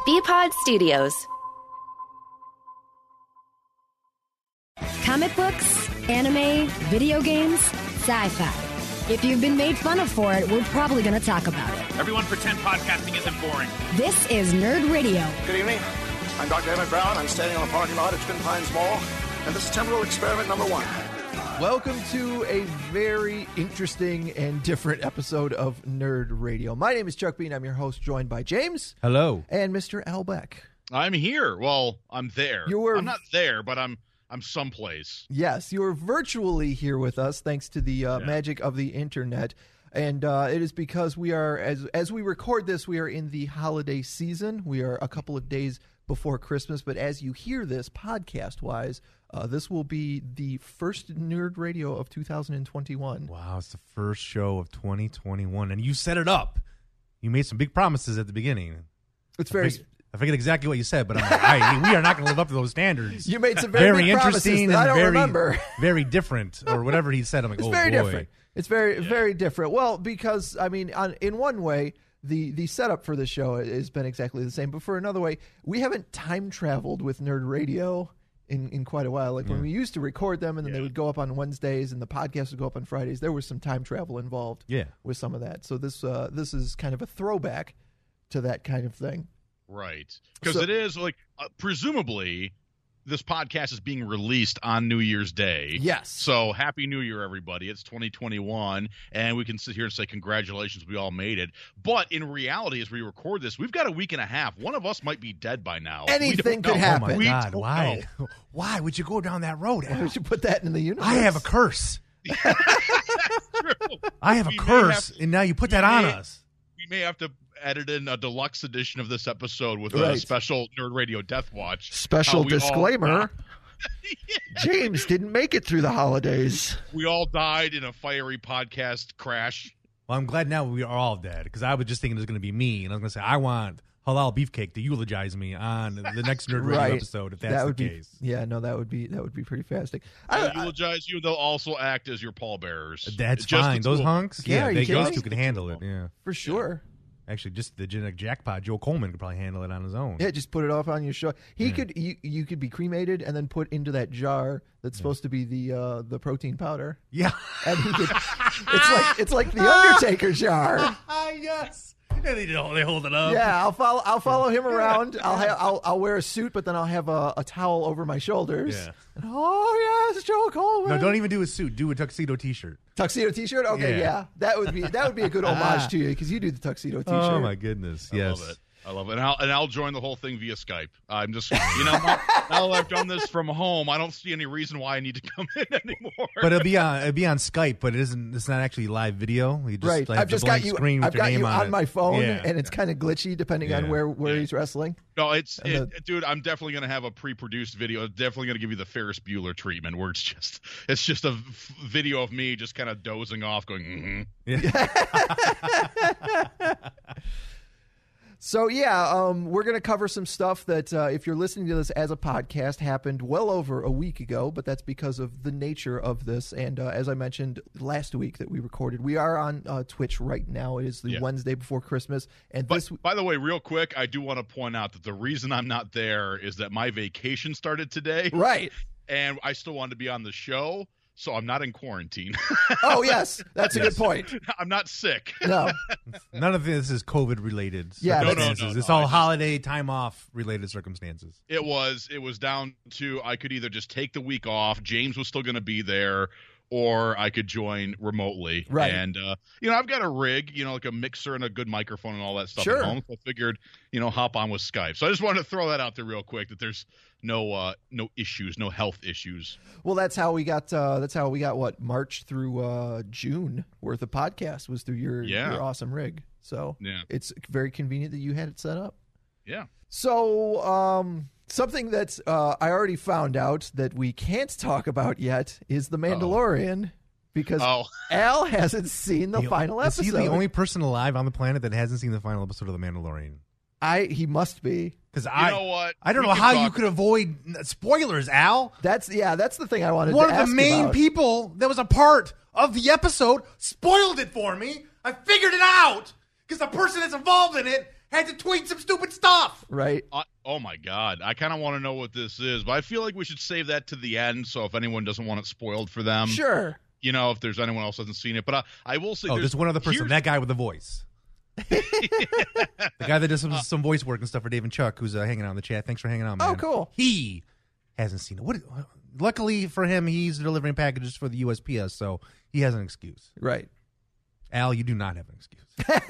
BPod Studios. Comic books, anime, video games, sci-fi. If you've been made fun of for it, we're probably going to talk about it. Everyone pretend podcasting isn't boring. This is Nerd Radio. Good evening. I'm Dr. Emmett Brown. I'm standing on a parking lot at Twin Pines Mall, and this is Temporal Experiment number 1. Welcome to a very interesting and different episode of Nerd Radio. My name is Chuck Bean. I'm your host, joined by James. Hello. And Mr. Al Beck. I'm here. Well, I'm there. I'm not there, but I'm someplace. Yes, you are virtually here with us thanks to the magic of the internet. And it is because we are, as we record this, we are in the holiday season. We are a couple of days before Christmas. But as you hear this podcast-wise, this will be the first Nerd Radio of 2021. Wow, it's the first show of 2021. And you set it up. You made some big promises at the beginning. It's very... I forget exactly what you said, but I'm like, we are not going to live up to those standards. You made some very big interesting that I don't and remember. Very different, or whatever he said. I'm like, it's oh very boy. different. It's very different. Well, because I mean, in one way, the setup for the show has been exactly the same, but for another way, we haven't time traveled with Nerd Radio in quite a while. Like when we used to record them, and then they would go up on Wednesdays, and the podcast would go up on Fridays. There was some time travel involved. With some of that. So this is kind of a throwback to that kind of thing. Right. Because it is like, presumably, this podcast is being released on New Year's Day. Yes. So Happy New Year, everybody. It's 2021, and we can sit here and say congratulations, we all made it. But in reality, as we record this, we've got a week and a half. One of us might be dead by now. Anything could happen. Oh, my God. Why? Why would you go down that road, Al? Why would you put that in the universe? I have a curse. I have a curse, and now you put that on us. We may have to edit in a deluxe edition of this episode with a special Nerd Radio Death Watch. Special disclaimer. James didn't make it through the holidays. We all died in a fiery podcast crash. Well, I'm glad now we are all dead, because I was just thinking it was going to be me, and I was going to say, I want Halal Beefcake to eulogize me on the next Nerd Radio episode, if that's the case. Yeah, no, that would be pretty fascinating. They'll eulogize you. They'll also act as your pallbearers. That's fine. Those hunks, those two could handle it. Yeah, for sure. Actually, just the genetic jackpot, Joe Coleman could probably handle it on his own. Yeah, just put it off on your show. He could, you could be cremated and then put into that jar that's supposed to be the protein powder. Yeah, and he could. it's like the Undertaker jar. Yes. And they hold it up. Yeah, I'll follow him around. I'll wear a suit, but then I'll have a towel over my shoulders. Yeah. And, oh yes, Joe Coleman. No, don't even do a suit. Do a tuxedo T-shirt. Tuxedo T-shirt. Okay, yeah. That would be a good homage to you, because you do the tuxedo T-shirt. Oh my goodness, yes. I love it. And I'll join the whole thing via Skype. I'm just, now that I've done this from home, I don't see any reason why I need to come in anymore. But it'll be on Skype, but it's not actually live video. You just I've just got you. I've got you on my phone, Yeah. and it's kind of glitchy depending on where he's wrestling. No, dude, I'm definitely going to have a pre-produced video. It's definitely going to give you the Ferris Bueller treatment, where it's just a video of me just kind of dozing off, going, So, we're going to cover some stuff that, if you're listening to this as a podcast, happened well over a week ago, but that's because of the nature of this. And as I mentioned last week that we recorded, we are on Twitch right now. It is the Wednesday before Christmas. And by the way, real quick, I do want to point out that the reason I'm not there is that my vacation started today. Right. And I still wanted to be on the show. So I'm not in quarantine. Oh, yes. That's a good point. I'm not sick. No. None of this is COVID-related circumstances. No. It's all holiday time off related circumstances. It was down to I could either just take the week off. James was still going to be there. Or I could join remotely. Right. And, I've got a rig, like a mixer and a good microphone and all that stuff at home. So I figured, hop on with Skype. So I just wanted to throw that out there real quick, that there's no issues, no health issues. Well, that's how we got what, March through June worth of podcast was through your awesome rig. So it's very convenient that you had it set up. Yeah. So, something that I already found out that we can't talk about yet is The Mandalorian, because Al hasn't seen the final episode. Is he the only person alive on the planet that hasn't seen the final episode of The Mandalorian? He must be. Because you know what? I don't know how you could avoid spoilers, Al. That's the thing I wanted to ask about. One of the main people that was a part of the episode spoiled it for me. I figured it out because the person that's involved in it had to tweet some stupid stuff. Right. Oh my God, I kind of want to know what this is, but I feel like we should save that to the end. So if anyone doesn't want it spoiled for them, Sure. You know, if there's anyone else who hasn't seen it, but I will say, there's one other person, that guy with the voice. The guy that does some voice work and stuff for Dave and Chuck, who's hanging out in the chat. Thanks for hanging out, man. Oh, cool. He hasn't seen it. Luckily for him, he's delivering packages for the USPS, so he has an excuse. Right. Al, you do not have an excuse.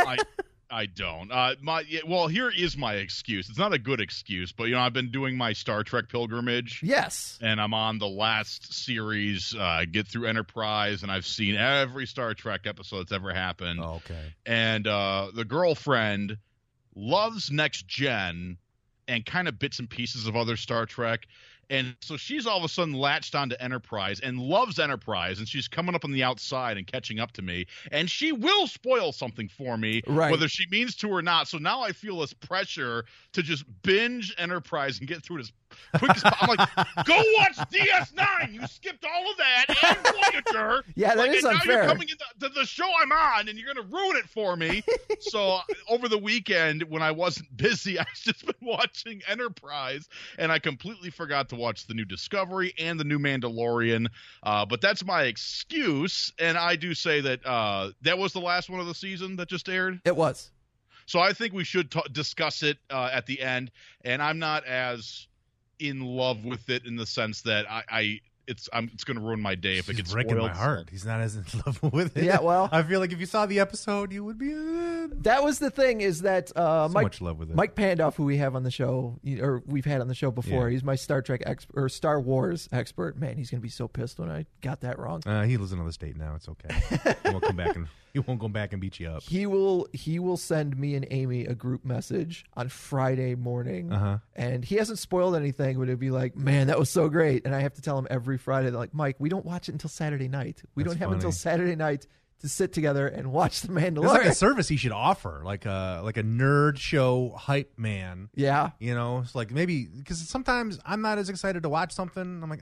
I don't. Well, here is my excuse. It's not a good excuse, but I've been doing my Star Trek pilgrimage. Yes. And I'm on the last series. Get through Enterprise, and I've seen every Star Trek episode that's ever happened. Oh, okay. And the girlfriend loves Next Gen and kind of bits and pieces of other Star Trek. And so she's all of a sudden latched onto Enterprise and loves Enterprise, and she's coming up on the outside and catching up to me, and she will spoil something for me, whether she means to or not. So now I feel this pressure to just binge Enterprise and get through it as quick as possible. I'm like, go watch DS9. You skipped all of that and Voyager. Yeah, that is unfair. Now you're coming into the show I'm on, and you're going to ruin it for me. So over the weekend, when I wasn't busy, I've just been watching Enterprise, and I completely forgot to watch the new Discovery and the new Mandalorian. But that's my excuse, and I do say that that was the last one of the season that just aired. It was. So I think we should discuss it at the end, and I'm not as in love with it in the sense that it's going to ruin my day if it gets breaking spoiled. my heart. He's not as in love with it. Yeah, well, I feel like if you saw the episode, you would be. That was the thing, is that much love with it. Mike Pandoff, who we have on the show, or we've had on the show before, he's my Star Trek or Star Wars expert. Man, he's going to be so pissed when I got that wrong. He lives in another state now. It's okay. He won't come back and beat you up. He will send me and Amy a group message on Friday morning, and he hasn't spoiled anything, but it'd be like, man, that was so great. And I have to tell him every Friday, like, Mike, we don't watch it until Saturday night. We don't have until Saturday night to sit together and watch The Mandalorian. It's like a service he should offer, like a nerd show hype man. Yeah. It's like maybe, because sometimes I'm not as excited to watch something. I'm like,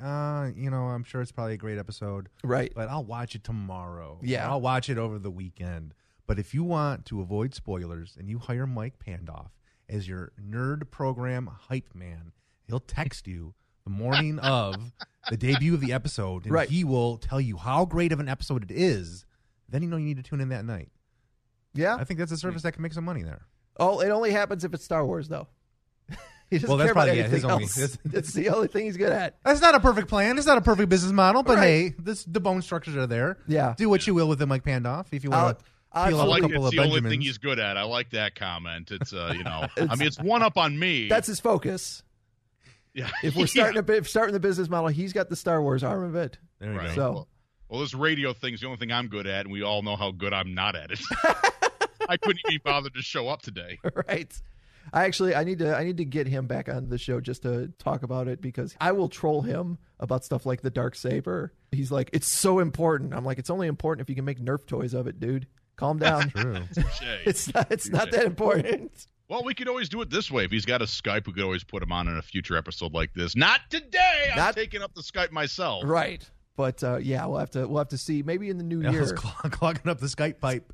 I'm sure it's probably a great episode. Right. But I'll watch it tomorrow. Yeah. I'll watch it over the weekend. But if you want to avoid spoilers and you hire Mike Pandoff as your nerd program hype man, he'll text you the morning of the debut of the episode, and he will tell you how great of an episode it is. Then you need to tune in that night. Yeah. I think that's a service that can make some money there. Oh, it only happens if it's Star Wars, though. He doesn't that's care about probably anything else. It's the only thing he's good at. That's not a perfect plan. It's not a perfect business model, but hey, the bone structures are there. Yeah. Do what you will with the Mike Pandoff if you want to peel up a couple of It's the only thing he's good at. I like that comment. It's it's one up on me. That's his focus. Yeah. If we're starting the business model, he's got the Star Wars arm of it. There you go. So. Well, this radio thing's the only thing I'm good at, and we all know how good I'm not at it. I couldn't even bother to show up today. Right. I need to get him back on the show just to talk about it, because I will troll him about stuff like the Darksaber. He's like, it's so important. I'm like, it's only important if you can make Nerf toys of it, dude. Calm down. True. It's not that important. Well, we could always do it this way. If he's got a Skype, we could always put him on in a future episode like this. Not today. I'm taking up the Skype myself. Right. But we'll have to see. Maybe in the new year. Al's clogging up the Skype pipe.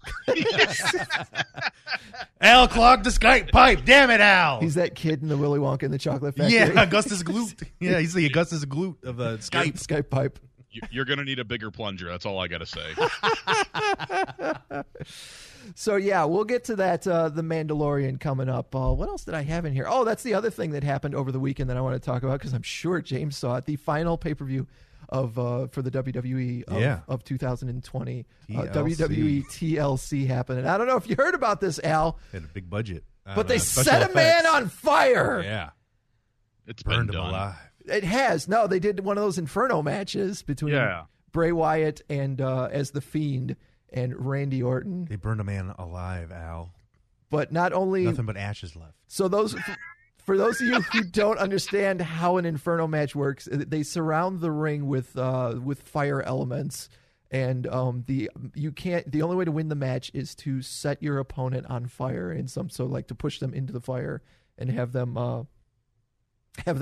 Al clogged the Skype pipe. Damn it, Al. He's that kid in the Willy Wonka and the Chocolate Factory. Yeah, Augustus Gloop. Yeah, he's the Augustus Gloop of the Skype pipe. You're going to need a bigger plunger. That's all I got to say. So, we'll get to that, The Mandalorian coming up. What else did I have in here? Oh, that's the other thing that happened over the weekend that I want to talk about, because I'm sure James saw it. The final pay-per-view for the WWE of 2020. WWE TLC happened. And I don't know if you heard about this, Al. They had a big budget. But they set a man on fire. Yeah. It's burned been him done. alive. It has. No, they did one of those Inferno matches between Bray Wyatt and as The Fiend and Randy Orton. They burned a man alive, Al. But not only... Nothing but ashes left. So for those of you who don't understand how an Inferno match works, they surround the ring with fire elements, and the only way to win the match is to set your opponent on fire to push them into the fire and have them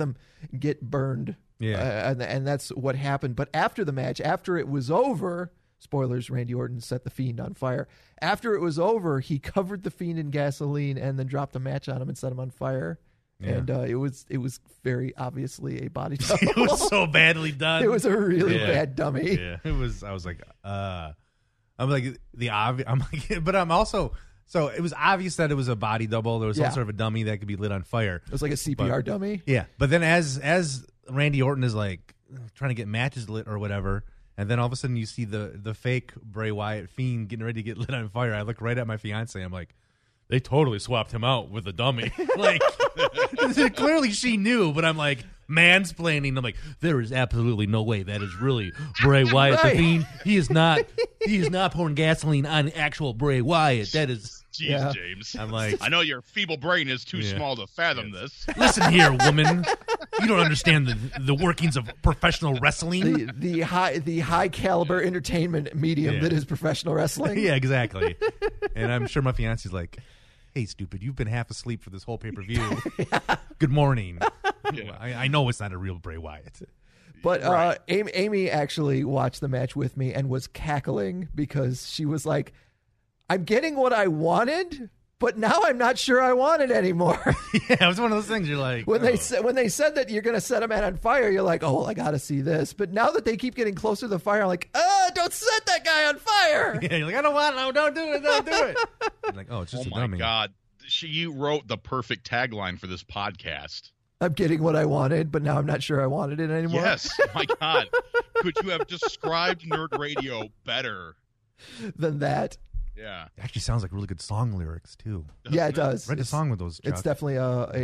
get burned. Yeah. And that's what happened. But after the match, after it was over, spoilers, Randy Orton set the Fiend on fire. After it was over, he covered the Fiend in gasoline and then dropped a match on him and set him on fire. Yeah. And it was very obviously a body double. It was so badly done. It was a really bad dummy. Yeah, it was. I was like, I'm like the obvious. I'm like, but I'm also. So it was obvious that it was a body double. There was some sort of a dummy that could be lit on fire. It was like a CPR dummy. Yeah, but then as Randy Orton is like trying to get matches lit or whatever, and then all of a sudden you see the fake Bray Wyatt Fiend getting ready to get lit on fire. I look right at my fiance. I'm like, they totally swapped him out with a dummy. Like, clearly she knew, but I'm like mansplaining. I'm like, there is absolutely no way that is really Bray Wyatt the Fiend. He is not pouring gasoline on actual Bray Wyatt. That is. Jeez, James. I'm like, I know your feeble brain is too small to fathom this. Listen here, woman. You don't understand the workings of professional wrestling. The high caliber entertainment medium that is professional wrestling. Yeah, exactly. And I'm sure my fiance's like, hey, stupid, you've been half asleep for this whole pay-per-view. Good morning. Yeah. I know it's not a real Bray Wyatt. But Amy actually watched the match with me and was cackling because she was like, I'm getting what I wanted, but now I'm not sure I want it anymore. Yeah, it was one of those things you're like, when they said that you're going to set a man on fire, you're like, oh, well, I got to see this. But now that they keep getting closer to the fire, I'm like, don't set that guy on fire. Yeah, you're like, I don't want it. No, don't do it. Don't do it. I'm like, oh, it's just a dummy. Oh, my God. You wrote the perfect tagline for this podcast. I'm getting what I wanted, but now I'm not sure I wanted it anymore. Yes. My God. Could you have described Nerd Radio better than that? Yeah. It actually sounds like really good song lyrics, too. Yeah, it does. Write a song with those, Chuck. It's definitely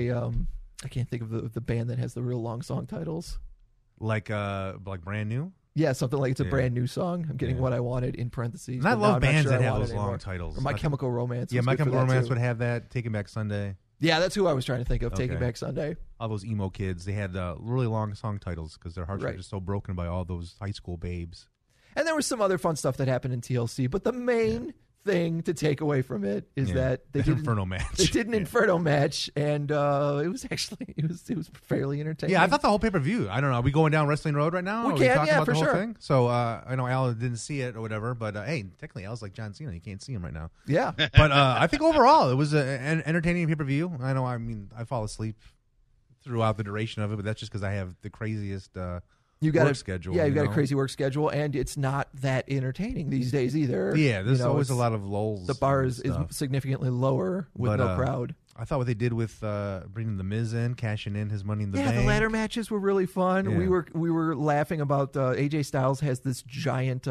I can't think of the band that has the real long song titles. Like Brand New? Yeah, something like it's a brand new song. I'm getting what I wanted in parentheses. And I love bands that have those anymore. long titles. Or My Chemical Romance. Yeah, My Chemical Romance would would have that. Taking Back Sunday. Yeah, that's who I was trying to think of. Okay. Taking Back Sunday. All those emo kids, they had really long song titles because their hearts were just so broken by all those high school babes. And there was some other fun stuff that happened in TLC, but the main thing to take away from it is that they did Inferno match. They did an Inferno match, and it was actually it was fairly entertaining. Yeah, I thought the whole pay-per-view. I don't know. Are we going down Wrestling Road right now? We Are can, talking about for the whole sure. thing? So I know Al didn't see it or whatever, but hey, technically Al's like John Cena. You can't see him right now. Yeah, but I think overall it was an entertaining pay-per-view. I know. I mean, I fall asleep throughout the duration of it, but that's just because I have the craziest. You got work schedule. Yeah, you got a crazy work schedule, and it's not that entertaining these days either. Yeah, there's always a lot of lulls. The bar is significantly lower with no crowd. I thought what they did with bringing the Miz in, cashing in his Money in the Bank. Yeah, the ladder matches were really fun. Yeah. We were laughing about AJ Styles has this giant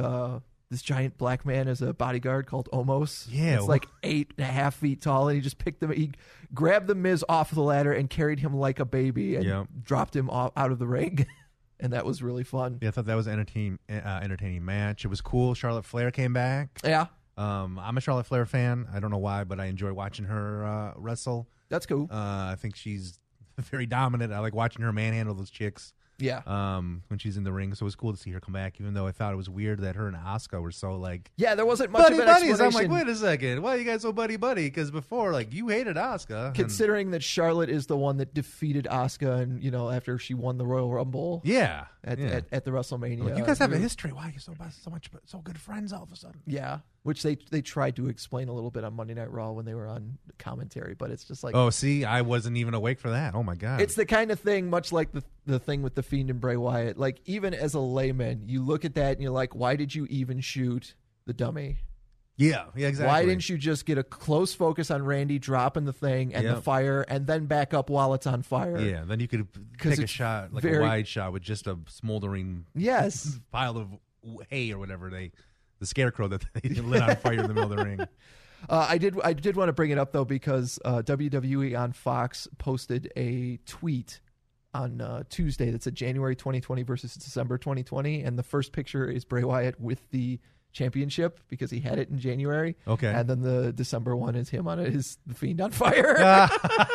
black man as a bodyguard called Omos. Yeah, it's like 8.5 feet tall, and he just picked him. He grabbed the Miz off the ladder and carried him like a baby and dropped him out of the ring. And that was really fun. Yeah, I thought that was an entertaining match. It was cool. Charlotte Flair came back. Yeah. I'm a Charlotte Flair fan. I don't know why, but I enjoy watching her wrestle. That's cool. I think she's very dominant. I like watching her manhandle those chicks. Yeah. When she's in the ring. So it was cool to see her come back, even though I thought it was weird that her and Asuka were so like... Yeah, there wasn't much of an explanation. I'm like, wait a second. Why are you guys so buddy-buddy? Because before, like, you hated Asuka. Considering that Charlotte is the one that defeated Asuka and, after she won the Royal Rumble. Yeah. At the WrestleMania. Like, you guys have a history. Why are you so good friends all of a sudden? Yeah. Which they tried to explain a little bit on Monday Night Raw when they were on commentary, but it's just like... Oh, see, I wasn't even awake for that. Oh, my God. It's the kind of thing, much like the thing with The Fiend and Bray Wyatt. Like, even as a layman, you look at that and you're like, why did you even shoot the dummy? Yeah, exactly. Why didn't you just get a close focus on Randy dropping the thing and the fire and then back up while it's on fire? Yeah, then you could take a shot, like a wide shot with just a smoldering pile of hay or whatever the scarecrow that they lit on fire in the middle of the ring. I did want to bring it up, though, because WWE on Fox posted a tweet on Tuesday that said January 2020 versus December 2020, and the first picture is Bray Wyatt with the championship because he had it in January. Okay. And then the December one is him on the Fiend on fire.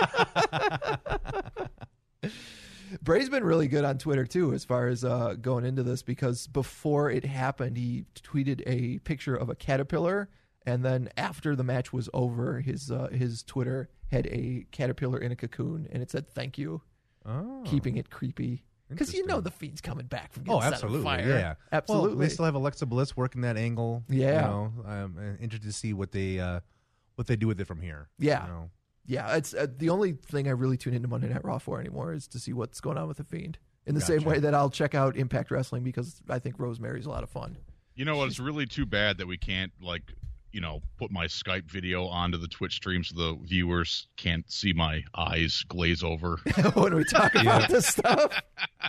Bray's been really good on Twitter, too, as far as going into this, because before it happened, he tweeted a picture of a caterpillar, and then after the match was over, his Twitter had a caterpillar in a cocoon, and it said, "Thank you," keeping it creepy. Because you know the Fiend's coming back from getting set on absolutely, fire. yeah, Absolutely. Well, they still have Alexa Bliss working that angle. Yeah. You know, I'm interested to see what they do with it from here. Yeah. You know? Yeah, it's the only thing I really tune into Monday Night Raw for anymore is to see what's going on with the Fiend. In the same way that I'll check out Impact Wrestling because I think Rosemary's a lot of fun. You know what? It's really too bad that we can't, like, you know, put my Skype video onto the Twitch stream so the viewers can't see my eyes glaze over. When we talk about this stuff.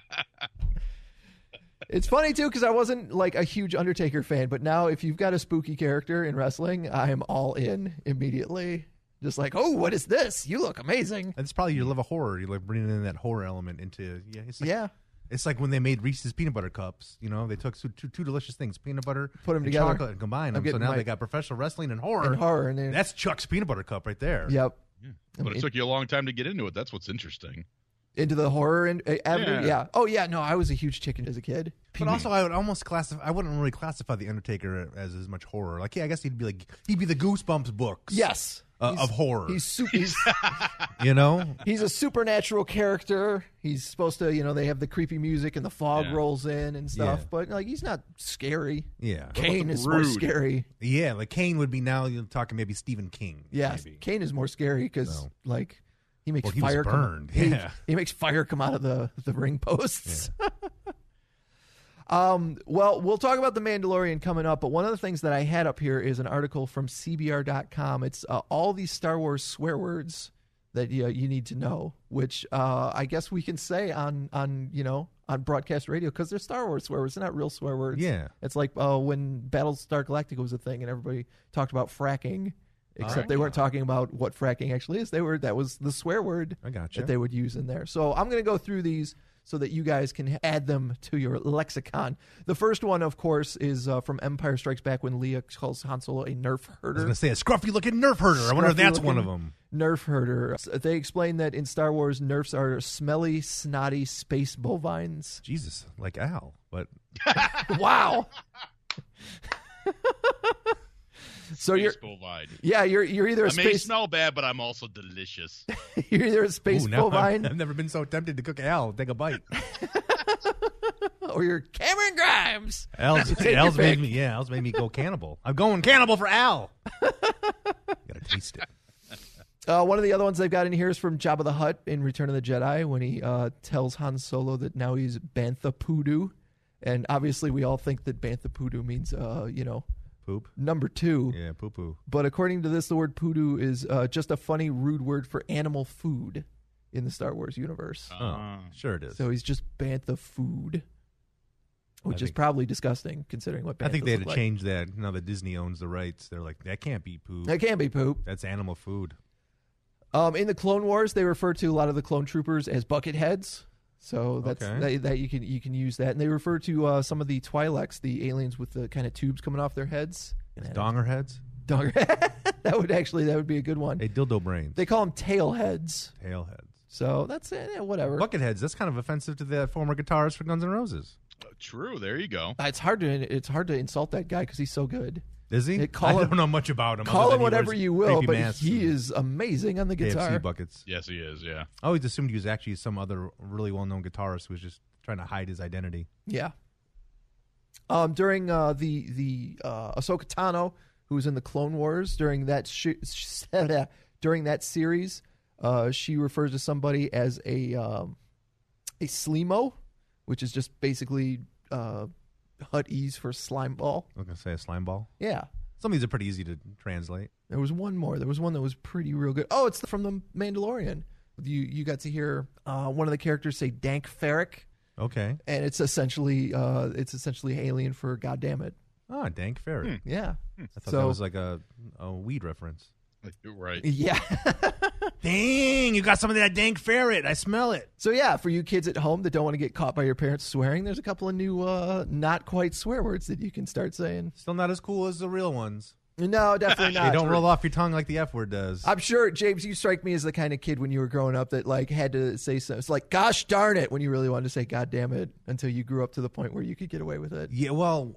It's funny, too, because I wasn't, like, a huge Undertaker fan, but now if you've got a spooky character in wrestling, I am all in immediately. Just like, oh, what is this? You look amazing. And it's probably your love of horror. You're like bringing in that horror element into It's like, Yeah. It's like when they made Reese's peanut butter cups. You know, they took two delicious things, peanut butter, Put 'em and together. chocolate, and combined I'm them. So getting now they got professional wrestling and horror. And then, That's Chuck's peanut butter cup right there. yep. But it took you a long time to get into it. That's what's interesting. Into the horror and avenue. Yeah. Yeah. Oh, yeah. No, I was a huge chicken as a kid. But also, I would almost I wouldn't really classify the Undertaker as much horror. Like, yeah, I guess he'd be the Goosebumps books. Yes. Of horror. He's You know? he's a supernatural character. He's supposed to, you know, they have the creepy music and the fog Yeah. rolls in and stuff, Yeah. but like he's not scary. Yeah. Kane is more Rude. scary. Yeah, like Kane would be now, you're talking maybe Stephen King. Yeah, maybe. Kane is more scary because So. like he makes Well, he was fire burned, come. yeah. He makes fire come out of the ring posts. Well, we'll talk about The Mandalorian coming up, but one of the things that I had up here is an article from CBR.com. It's all these Star Wars swear words that you need to know, which I guess we can say on broadcast radio because they're Star Wars swear words. They're not real swear words. Yeah. It's like when Battlestar Galactica was a thing and everybody talked about fracking, except they weren't talking about what fracking actually is. That was the swear word I gotcha. that they would use in there. So I'm going to go through these so that you guys can add them to your lexicon. The first one, of course, is from Empire Strikes Back when Leia calls Han Solo a nerf I was herder. going to say a scruffy-looking nerf herder. I wonder if that's one of Scruffy-looking them. Nerf herder. They explain that in Star Wars, nerfs are smelly, snotty space bovines. Jesus, like Al. But Wow. So Space you're bovine. you're either a I may space smell bad, but I'm also delicious. you're either a space ooh, now bovine I've never been so tempted to cook Al. Take a bite. or you're Cameron Grimes. Al's your pick. made me go cannibal. I'm going cannibal for Al. Gotta taste it. One of the other ones they've got in here is from Jabba the Hutt in Return of the Jedi when he tells Han Solo that now he's Bantha Poodoo. And obviously we all think that Bantha Poodoo means, Poop. number 2. Yeah, poo-poo. But according to this, the word poodoo is just a funny, rude word for animal food in the Star Wars universe. Oh, sure it is. So he's just Bantha food, which is think- probably disgusting considering what Banthas I think they had look to like. change that. Now that Disney owns the rights, they're like, that can't be poop. That can't be poop. That's animal food. In the Clone Wars, they refer to a lot of the clone troopers as bucket heads. So that's Okay. that you can use that, and they refer to some of the Twi'leks, the aliens with the kind of tubes coming off their heads. It's donger heads. Donger. that would be a good one. Hey, dildo brains. They call them tail heads. Tail heads. So that's whatever. Bucket heads. That's kind of offensive to the former guitarist for Guns N' Roses. True. There you go. It's hard to insult that guy because he's so good. Is he? Call I him- don't know much about him. Call other him than he whatever wears you will, creepy but masks he and is amazing on the guitar. KFC buckets. Yes, he is. Yeah. I always assumed he was actually some other really well-known guitarist who was just trying to hide his identity. Yeah. During the Ahsoka Tano, who was in the Clone Wars during that series, she refers to somebody as a Slimo, which is just basically Hutt-ese for slime ball. I was going to say a slime ball. Yeah. Some of these are pretty easy to translate. There was one more. There was one that was pretty real good. Oh, it's from the Mandalorian. You got to hear one of the characters say "Dank Ferric," Okay. and it's essentially alien for "God damn it." Ah, Dank Ferret. Yeah. I thought So- that was like a weed reference. Right. Yeah. Dang, you got some of that Dank Ferret. I smell it. So yeah, for you kids at home that don't want to get caught by your parents swearing, there's a couple of new not quite swear words that you can start saying. Still not as cool as the real ones. No, definitely They not. don't roll off your tongue like the F word does. I'm sure, James, you strike me as the kind of kid when you were growing up that like had to say something. It's like, gosh darn it, when you really wanted to say God damn it until you grew up to the point where you could get away with it. Yeah, well,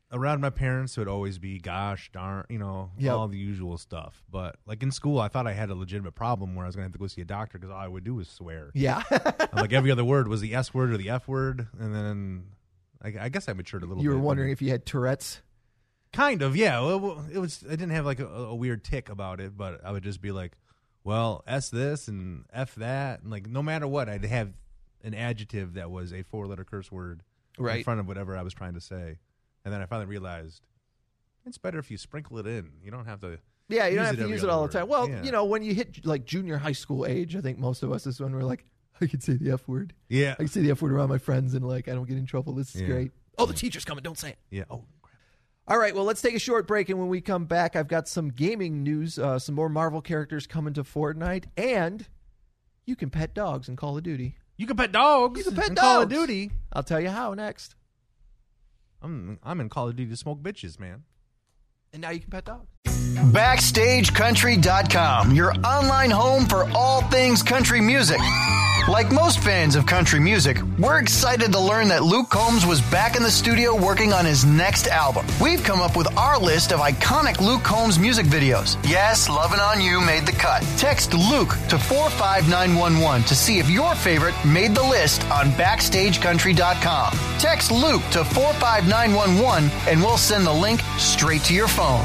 around my parents, it would always be gosh, darn, Yep. all the usual stuff. But like in school, I thought I had a legitimate problem where I was going to have to go see a doctor because all I would do was swear. Yeah. Like every other word was the S word or the F word. And then I guess I matured a little bit. You were wondering if you had Tourette's? Kind of, yeah. Well, it was. I didn't have like a weird tick about it, but I would just be like, well, S this and F that. And like no matter what, I'd have an adjective that was a 4-letter curse word in front of whatever I was trying to say. And then I finally realized it's better if you sprinkle it in. You don't have to. Yeah, you don't have to every use it other all the time. Well, word. when you hit like junior high school age, I think most of us is when we're like, I can say the F word. Yeah. I can say the F word around my friends and like I don't get in trouble. This is Yeah. great. Oh, the teacher's coming. Don't say it. Yeah. Oh. All right, well, let's take a short break, and when we come back, I've got some gaming news, some more Marvel characters coming to Fortnite, and you can pet dogs in Call of Duty. You can pet dogs. You can pet in dogs. Call of Duty. I'll tell you how next. I'm in Call of Duty to smoke bitches, man. And now you can pet dogs. BackstageCountry.com, your online home for all things country music. Like most fans of country music, we're excited to learn that Luke Combs was back in the studio working on his next album. We've come up with our list of iconic Luke Combs music videos. Yes, Lovin' On You made the cut. Text Luke to 45911 to see if your favorite made the list on BackstageCountry.com. Text Luke to 45911 and we'll send the link straight to your phone.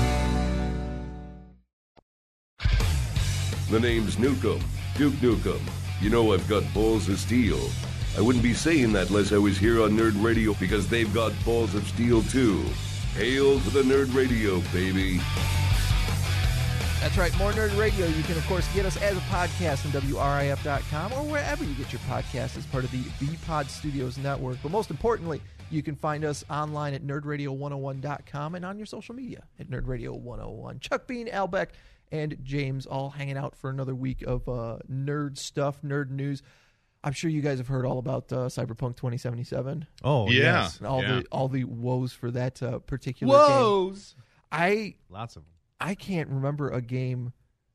The name's Nukem, Duke Nukem. You know I've got balls of steel. I wouldn't be saying that unless I was here on Nerd Radio because they've got balls of steel too. Hail to the Nerd Radio, baby. That's right, more Nerd Radio. You can, of course, get us as a podcast on WRIF.com or wherever you get your podcast as part of the BPod Studios Network. But most importantly, you can find us online at nerdradio101.com and on your social media at nerdradio101. Chuck Bean, Al Beck, and James all hanging out for another week of nerd stuff, nerd news. I'm sure you guys have heard all about Cyberpunk 2077. Oh, Yeah. yes. And all the woes for that particular game. Lots of them. I can't remember a game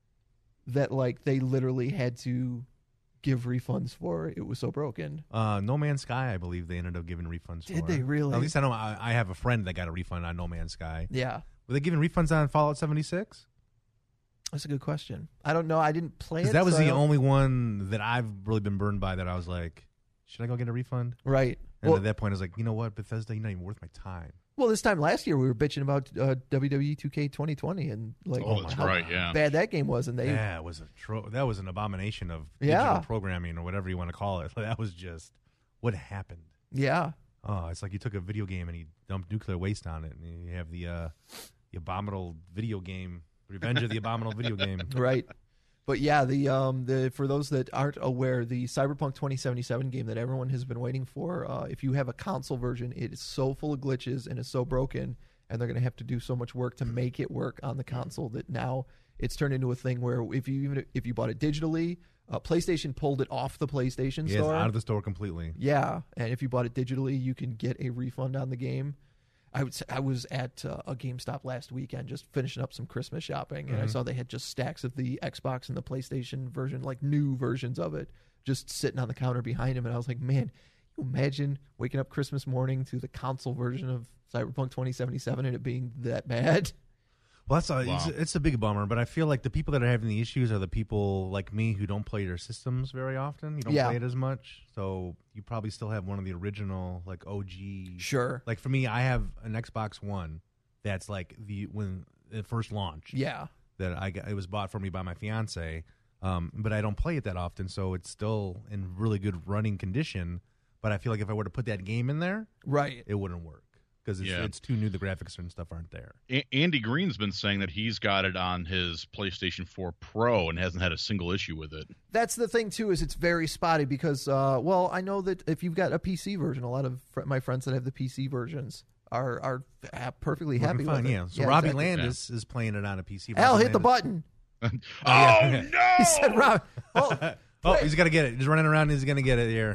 that like they literally had to give refunds for. It was so broken. No Man's Sky, I believe they ended up giving refunds for. Did they really? At least I know I have a friend that got a refund on No Man's Sky. Yeah. Were they giving refunds on Fallout 76? That's a good question. I don't know. I didn't play it. Because that was so I the don't- only one that I've really been burned by that I was like, should I go get a refund? Right. And Well, at that point, I was like, you know what, Bethesda, you're not even worth my time. well, this time last year we were bitching about WWE 2K 2020 and like Oh, that's how right, yeah. bad that game was, and they That was that was an abomination of Yeah. digital programming or whatever you want to call it. That was just what happened. yeah. Oh, it's like you took a video game and you dumped nuclear waste on it, and you have the abominable video game, Revenge of the Abominable Video Game. Right. But yeah, the for those that aren't aware, the Cyberpunk 2077 game that everyone has been waiting for, if you have a console version, it is so full of glitches and is so broken, and they're going to have to do so much work to make it work on the console that now it's turned into a thing where if you bought it digitally, PlayStation pulled it off the PlayStation Yeah, it's store. out of the store completely. Yeah, and if you bought it digitally, you can get a refund on the game. I was at a GameStop last weekend just finishing up some Christmas shopping, and I saw they had just stacks of the Xbox and the PlayStation version, like new versions of it, just sitting on the counter behind him. And I was like, man, you imagine waking up Christmas morning to the console version of Cyberpunk 2077 and it being that bad? Well, Wow. it's a big bummer, but I feel like the people that are having the issues are the people like me who don't play their systems very often. You don't Yeah. play it as much, so you probably still have one of the original like OG. Sure. Like for me, I have an Xbox One that's like when it first launched. Yeah. That it was bought for me by my fiance, but I don't play it that often, so it's still in really good running condition. But I feel like if I were to put that game in there, Right. it wouldn't work because it's too new. The graphics and stuff aren't there. Andy Green's been saying that he's got it on his PlayStation 4 Pro and hasn't had a single issue with it. That's the thing, too, is it's very spotty because, well, I know that if you've got a PC version, a lot of my friends that have the PC versions are perfectly happy Working fine, with it. yeah. So Robbie exactly. Landis is playing it on a PC. Al, Robbie hit the Landis- button. Oh, no! He said, Rob. Oh, Oh, he's got to get it. He's running around. He's going to get it here.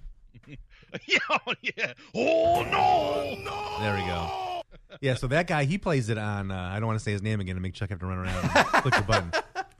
Yeah. Oh, no! There we go. Yeah, so that guy, he plays it on, I don't want to say his name again to make Chuck have to run around and click the button.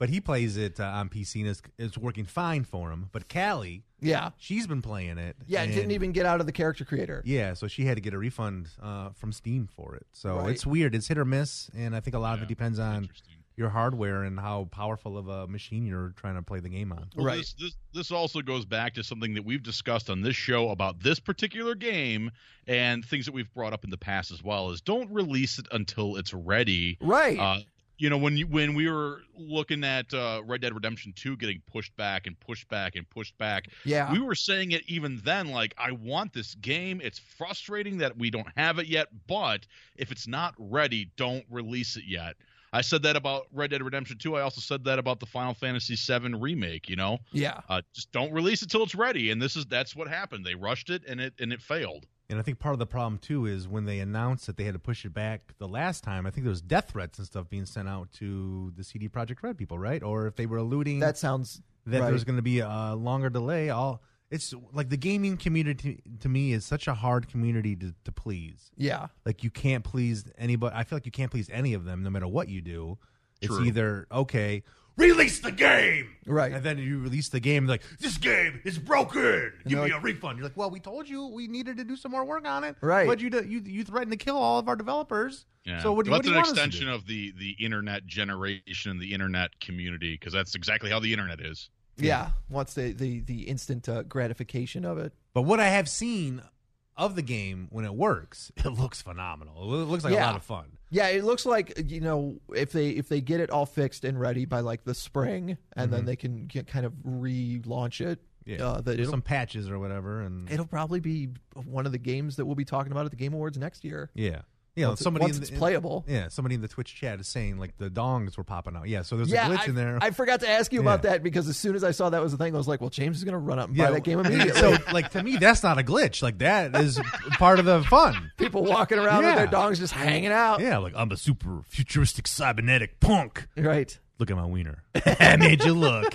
But he plays it on PC and it's working fine for him. But Callie, Yeah. she's been playing it. Yeah, and didn't even get out of the character creator. Yeah, so she had to get a refund from Steam for it. So Right. it's weird. It's hit or miss, and I think a lot of Yeah, it depends on interesting. your hardware and how powerful of a machine you're trying to play the game on. Well, Right. This also goes back to something that we've discussed on this show about this particular game and things that we've brought up in the past as well. Is don't release it until it's ready. Right. When we were looking at Red Dead Redemption 2 getting pushed back and pushed back and pushed back, Yeah. we were saying it even then, like, I want this game. It's frustrating that we don't have it yet, but if it's not ready, don't release it yet. I said that about Red Dead Redemption 2. I also said that about the Final Fantasy VII remake, Yeah. just don't release it till it's ready. And that's what happened. They rushed it and it failed. And I think part of the problem, too, is when they announced that they had to push it back the last time, I think there was death threats and stuff being sent out to the CD Projekt Red people, right? Or if they were alluding That sounds that right. there was going to be a longer delay. It's like the gaming community, to me, is such a hard community to please. Yeah. Like, you can't please anybody. I feel like you can't please any of them no matter what you do. It's True. either, okay, release the game. Right. And then you release the game, like, this game is broken. Give they're me like- a refund. You're like, well, we told you we needed to do some more work on it. Right. But you threatened to kill all of our developers. Yeah. So what do that's you an want us to extension do? of the internet generation, the internet community, because that's exactly how the internet is. Yeah. Wants the instant gratification of it. But what I have seen of the game when it works, it looks phenomenal. It looks like a Yeah. lot of fun. Yeah, it looks like if they get it all fixed and ready by like the spring, and then they can kind of relaunch it. Yeah, that it'll, some patches or whatever, and it'll probably be one of the games that we'll be talking about at the Game Awards next year. yeah. Once it's playable. Yeah, somebody in the Twitch chat is saying like the dongs were popping out. Yeah, so there's Yeah, a glitch in there. I forgot to ask you about Yeah. that because as soon as I saw that was the thing, I was like, well, James is going to run out and buy that game immediately. So, like, to me, that's not a glitch. Like, that is part of the fun. People walking around with Yeah. their dongs just hanging out. Yeah, like, I'm a super futuristic cybernetic punk. Right. Look at my wiener. I made you look.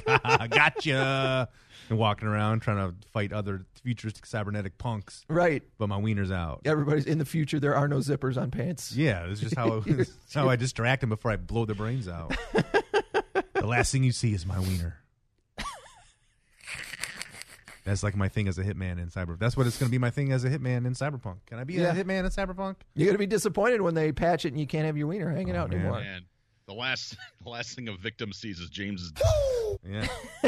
Gotcha. And walking around trying to fight other futuristic cybernetic punks, Right. but my wiener's out. Everybody's in the future. There are no zippers on pants. Yeah, it's just how I distract them before I blow their brains out. The last thing you see is my wiener. That's like my thing as a hitman in Cyberpunk. That's what it's going to be, my thing as a hitman in Cyberpunk. Can I be a hitman in Cyberpunk? You're going to be disappointed when they patch it and you can't have your wiener hanging out man. anymore. And the last thing a victim sees is James's. Yeah.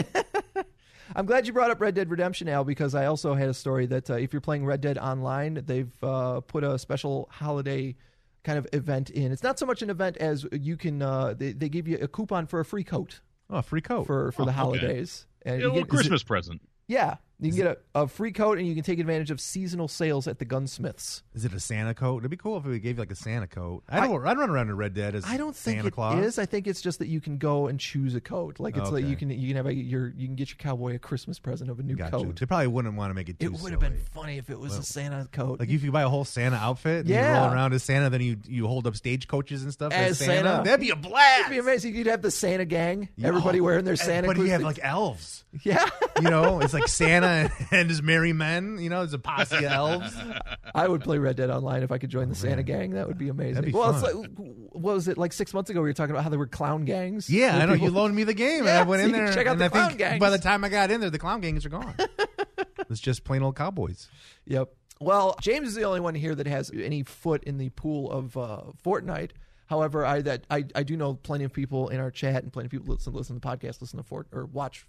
I'm glad you brought up Red Dead Redemption, Al, because I also had a story that if you're playing Red Dead Online, they've put a special holiday kind of event in. It's not so much an event as you can. They give you a coupon for a free coat Oh, a free coat. for the okay. holidays. And A you little get, Christmas present. yeah, you can get a free coat, and you can take advantage of seasonal sales at the gunsmiths. Is it a Santa coat? It'd be cool if we gave you like a Santa coat. I'd run around in Red Dead as I don't think Santa it Claus. is. I think it's just that you can go and choose a coat. Like it's like Okay. you can have you can get your cowboy a Christmas present of a new Gotcha. coat. They probably wouldn't want to make it too It would have been silly. funny if it was a Santa coat. Like if you buy a whole Santa outfit and you Yeah. roll around as Santa, then you hold up stagecoaches and stuff As as Santa. Santa. That'd be a blast. It'd be amazing. You'd have the Santa gang. Everybody Oh, wearing their Santa. But you have clothes. like elves. Yeah, You know, it's like Santa and his merry men. You know, it's a posse of elves. I would play Red Dead Online if I could join the Santa man. gang. That would be amazing. That'd be well, fun. it's like, what was it like 6 months ago? We were talking about how there were clown gangs. Yeah, Where I know. people- You loaned me the game, Yeah, and I went so in you can there, check out and the I clown think gangs. by the time I got in there, the clown gangs are gone. It's just plain old cowboys. Yep. Well, James is the only one here that has any foot in the pool of Fortnite. However, I do know plenty of people in our chat and plenty of people listen to the podcast, listen to or watch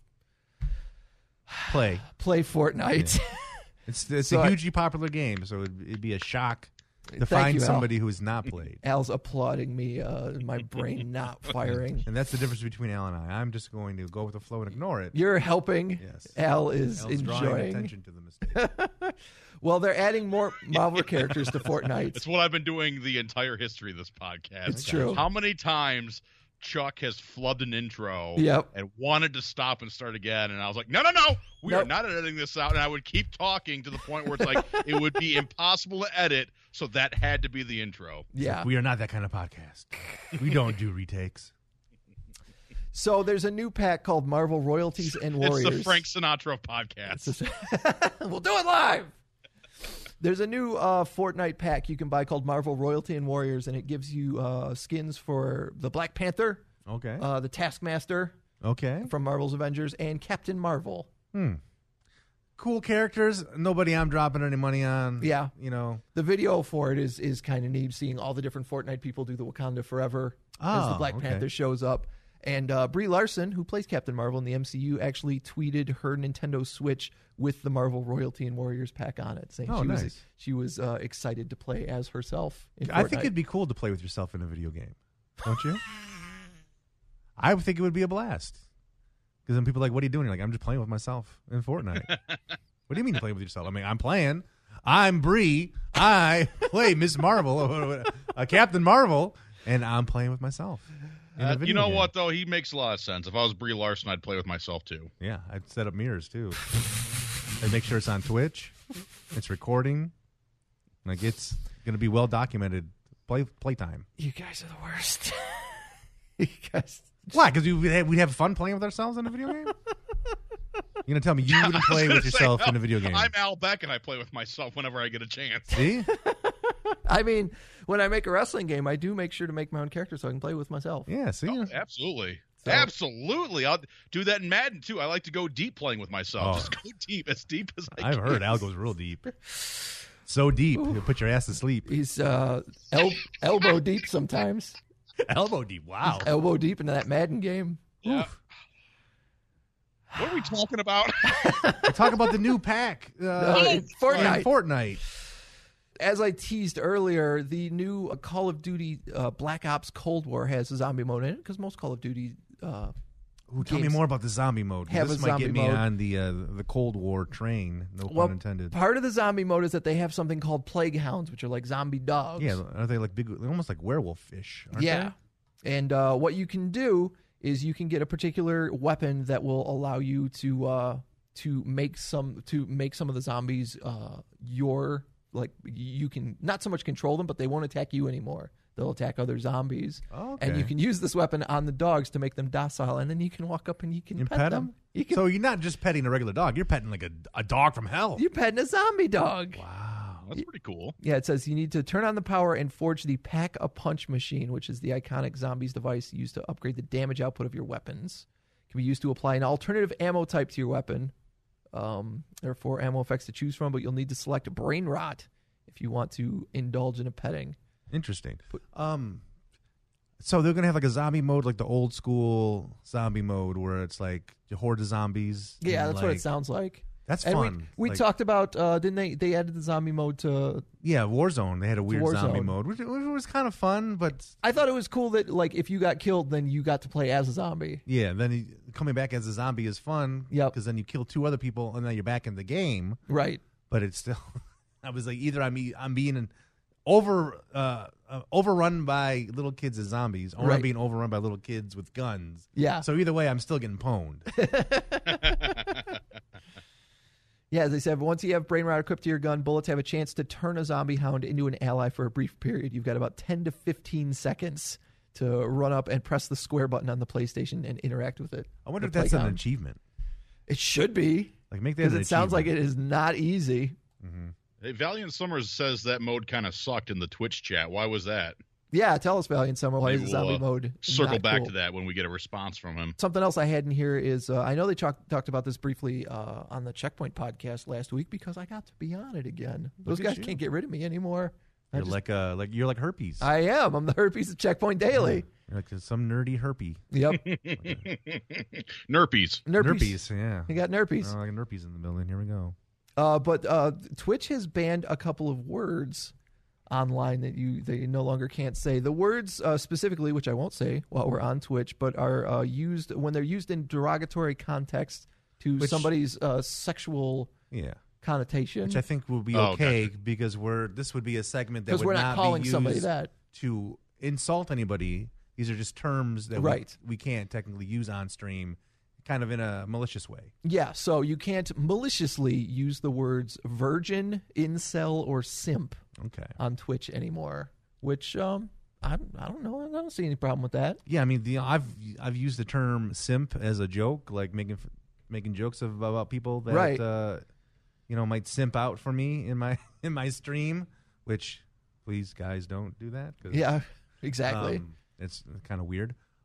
Play. Fortnite. It's So a hugely popular game, so it'd be a shock to Thank find you, Al. somebody who has not played. Al's applauding me, my brain not firing. And that's the difference between Al and I. I'm just going to go with the flow and ignore it. You're helping. Yes. Al is Al's drawing enjoying. attention to the mistake. Well, they're adding more Marvel characters to Fortnite. It's what I've been doing the entire history of this podcast. It's true. How many times Chuck has flubbed an intro Yep. and wanted to stop and start again, and I was like, no, we are Nope. not editing this out. And I would keep talking to the point where it's like it would be impossible to edit, so that had to be the intro. Yeah. We are not that kind of podcast. We don't do retakes. So there's a new pack called Marvel Royalties and Warriors. It's the Frank Sinatra podcast. We'll do it live. There's a new Fortnite pack you can buy called Marvel Royalty and Warriors, and it gives you skins for the Black Panther, Okay. the Taskmaster, Okay. from Marvel's Avengers, and Captain Marvel. Cool characters. Nobody I'm dropping any money on. Yeah. You know. The video for it is kind of neat, seeing all the different Fortnite people do the Wakanda Forever as the Black Panther shows up. And Brie Larson, who plays Captain Marvel in the MCU, actually tweeted her Nintendo Switch with the Marvel Royalty and Warriors pack on it, saying she was excited to play as herself in Fortnite. I think it'd be cool to play with yourself in a video game. Don't you? I would think it would be a blast. Because then people are like, what are you doing? You're like, I'm just playing with myself in Fortnite. What do you mean to play with yourself? I mean, I'm playing. I'm Brie. I play Miss Marvel, Captain Marvel, and I'm playing with myself. You know what, though? He makes a lot of sense. If I was Brie Larson, I'd play with myself, too. Yeah, I'd set up mirrors, too. And make sure it's on Twitch. It's recording. Like, it's going to be well documented playtime. You guys are the worst. You guys. Why? Because we'd have fun playing with ourselves in a video game? You're going to tell me you wouldn't play with yourself in a video game? I'm Al Beck, and I play with myself whenever I get a chance. See? I mean, when I make a wrestling game, I do make sure to make my own character so I can play with myself. Yeah, see? Oh, absolutely. So, absolutely. I'll do that in Madden, too. I like to go deep playing with myself. Just go deep as I can. I've heard Al goes real deep. So deep, you'll put your ass to sleep. He's elbow deep sometimes. Elbow deep, wow. He's elbow deep into that Madden game. Yeah. What are we talking about? We're talking about the new pack. Fortnite. As I teased earlier, the new Call of Duty Black Ops Cold War has a zombie mode in it, because most Call of Duty tell me more about the zombie mode. This might get me on the Cold War train, pun intended. Part of the zombie mode is that they have something called plague hounds, which are like zombie dogs. Yeah, are they like big, almost like werewolf fish, aren't they? And what you can do is you can get a particular weapon that will allow you to make some of the zombies you can not so much control them, but they won't attack you anymore. They'll attack other zombies. And you can use this weapon on the dogs to make them docile, and then you can walk up and you can pet them. So you're not just petting a regular dog. You're petting like a dog from hell. You're petting a zombie dog. Wow. That's pretty cool. Yeah, it says you need to turn on the power and forge the Pack-a-Punch machine, which is the iconic zombies device used to upgrade the damage output of your weapons. It can be used to apply an alternative ammo type to your weapon. There are 4 ammo effects to choose from, but you'll need to select Brain Rot if you want to indulge in a petting. Interesting. So they're going to have like a zombie mode, like the old school zombie mode where it's like a horde of zombies. Yeah, that's what it sounds like. That's and fun. We talked about, didn't they? They added the zombie mode to... Yeah, Warzone. They had a weird zombie mode, which was kind of fun, but... I thought it was cool that, like, if you got killed, then you got to play as a zombie. Yeah, then coming back as a zombie is fun. Yep. Because then you kill 2 other people, and then you're back in the game. Right. But it's still... I was like, either I'm being overrun by little kids as zombies, or I'm being overrun by little kids with guns. Yeah. So either way, I'm still getting pwned. Yeah, as they said, once you have Brain Rot equipped to your gun, bullets have a chance to turn a zombie hound into an ally for a brief period. You've got about 10 to 15 seconds to run up and press the square button on the PlayStation and interact with it. I wonder if that's an achievement. It should be. Like, make that because it sounds like it is not easy. Mm-hmm. Hey, Valiant Summers says that mode kind of sucked in the Twitch chat. Why was that? Yeah, tell us, Valiant Summer, why is the zombie mode circle not back cool? to that when we get a response from him. Something else I had in here is I know they talked about this briefly on the Checkpoint podcast last week because I got to be on it again. Those guys can't get rid of me anymore. You're like herpes. I am. I'm the herpes of Checkpoint Daily. You're like some nerdy herpy. Yep. Nerpies. Yeah. You got nerpies. Oh, like a nerpies in the building. Here we go. But Twitch has banned a couple of words online that you no longer can't say. The words specifically, which I won't say while we're on Twitch, but are used when they're used in derogatory context to somebody's sexual connotation. Which I think will be okay because this would be a segment that would we're not calling be used somebody that to insult anybody. These are just terms that we can't technically use on stream, kind of in a malicious way. Yeah, so you can't maliciously use the words virgin, incel, or simp on Twitch anymore, which I don't know. I don't see any problem with that. Yeah, I mean, I've used the term simp as a joke, like making jokes about people that might simp out for me in my stream, which please guys don't do that. Yeah, exactly. It's kind of weird.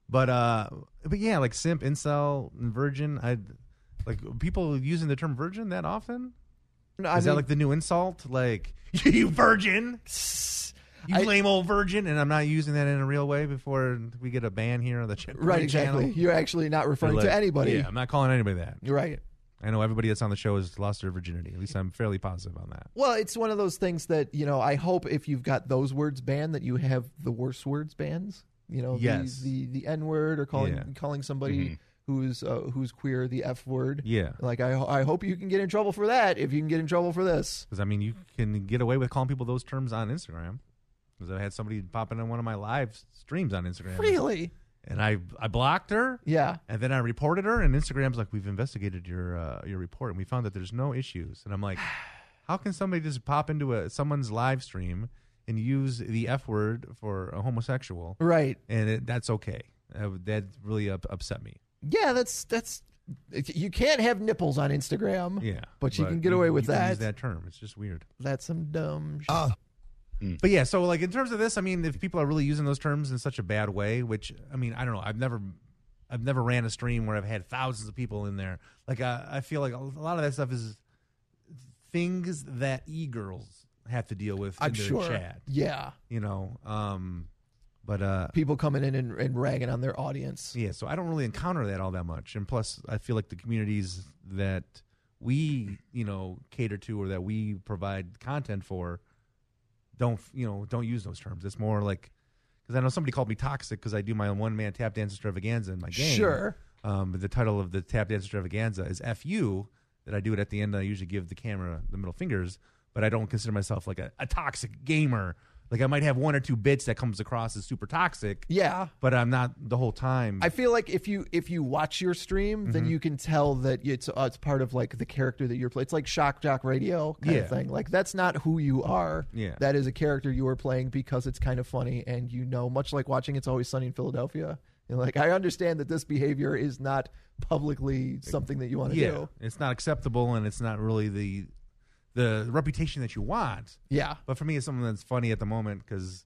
But yeah, like simp, incel, and virgin. Like people using the term virgin that often. No, Is that like the new insult? Like you virgin, you lame old virgin, and I'm not using that in a real way before we get a ban here on the right. Exactly. channel. You're actually not referring to anybody. Yeah, I'm not calling anybody that. You're right. I know everybody that's on the show has lost their virginity. At least I'm fairly positive on that. Well, it's one of those things that, I hope if you've got those words banned that you have the worst words banned. Yes. The N word or calling somebody who's queer the F word. Yeah. Like I hope you can get in trouble for that if you can get in trouble for this. Because you can get away with calling people those terms on Instagram. Because I had somebody pop in on one of my live streams on Instagram. Really? And I blocked her. Yeah. And then I reported her, and Instagram's like, we've investigated your report, and we found that there's no issues. And I'm like, how can somebody just pop into someone's live stream and use the F word for a homosexual? Right. And that's okay. That really upset me. Yeah, that's you can't have nipples on Instagram. Yeah. But you can get away with you that. Can use that term. It's just weird. That's some dumb shit. But yeah, so like in terms of this, if people are really using those terms in such a bad way, which I don't know, I've never ran a stream where I've had thousands of people in there. Like I feel like a lot of that stuff is things that e-girls have to deal with in their chat. Yeah. But people coming in and ragging on their audience. Yeah, so I don't really encounter that all that much. And plus I feel like the communities that we, cater to or that we provide content for don't use those terms. It's more like, because I know somebody called me toxic because I do my one-man tap dance extravaganza in my game. Sure. But the title of the tap dance extravaganza is FU, that I do it at the end. I usually give the camera the middle fingers, but I don't consider myself like a toxic gamer. Like I might have one or two bits that comes across as super toxic. Yeah. But I'm not the whole time. I feel like if you watch your stream, then you can tell that it's part of like the character that you're playing. It's like Shock Jock Radio kind of thing. Like that's not who you are. Yeah. That is a character you are playing because it's kind of funny, and much like watching It's Always Sunny in Philadelphia. Like I understand that this behavior is not publicly something that you want to do. It's not acceptable, and it's not really the reputation that you want. Yeah. But for me, it's something that's funny at the moment because,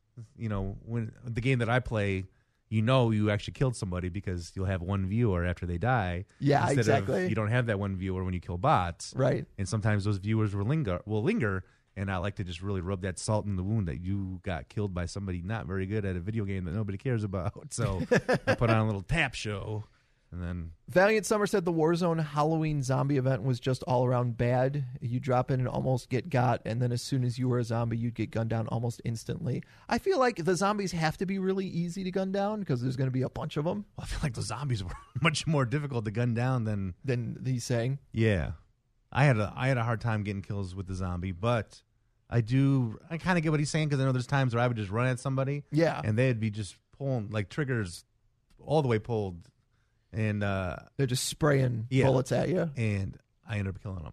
when the game that I play, you actually killed somebody because you'll have one viewer after they die. Yeah, instead exactly. Of, you don't have that one viewer when you kill bots. Right. And sometimes those viewers will linger. And I like to just really rub that salt in the wound that you got killed by somebody not very good at a video game that nobody cares about. So I put on a little tap show. And then Valiant Summer said the Warzone Halloween zombie event was just all around bad. You drop in and almost get got, and then as soon as you were a zombie, you'd get gunned down almost instantly. I feel like the zombies have to be really easy to gun down because there's going to be a bunch of them. Well, I feel like the zombies were much more difficult to gun down than he's saying. Yeah, I had a hard time getting kills with the zombie, but I kind of get what he's saying because I know there's times where I would just run at somebody, and they'd be just pulling like triggers all the way pulled. And they're just spraying bullets at you. And I ended up killing them.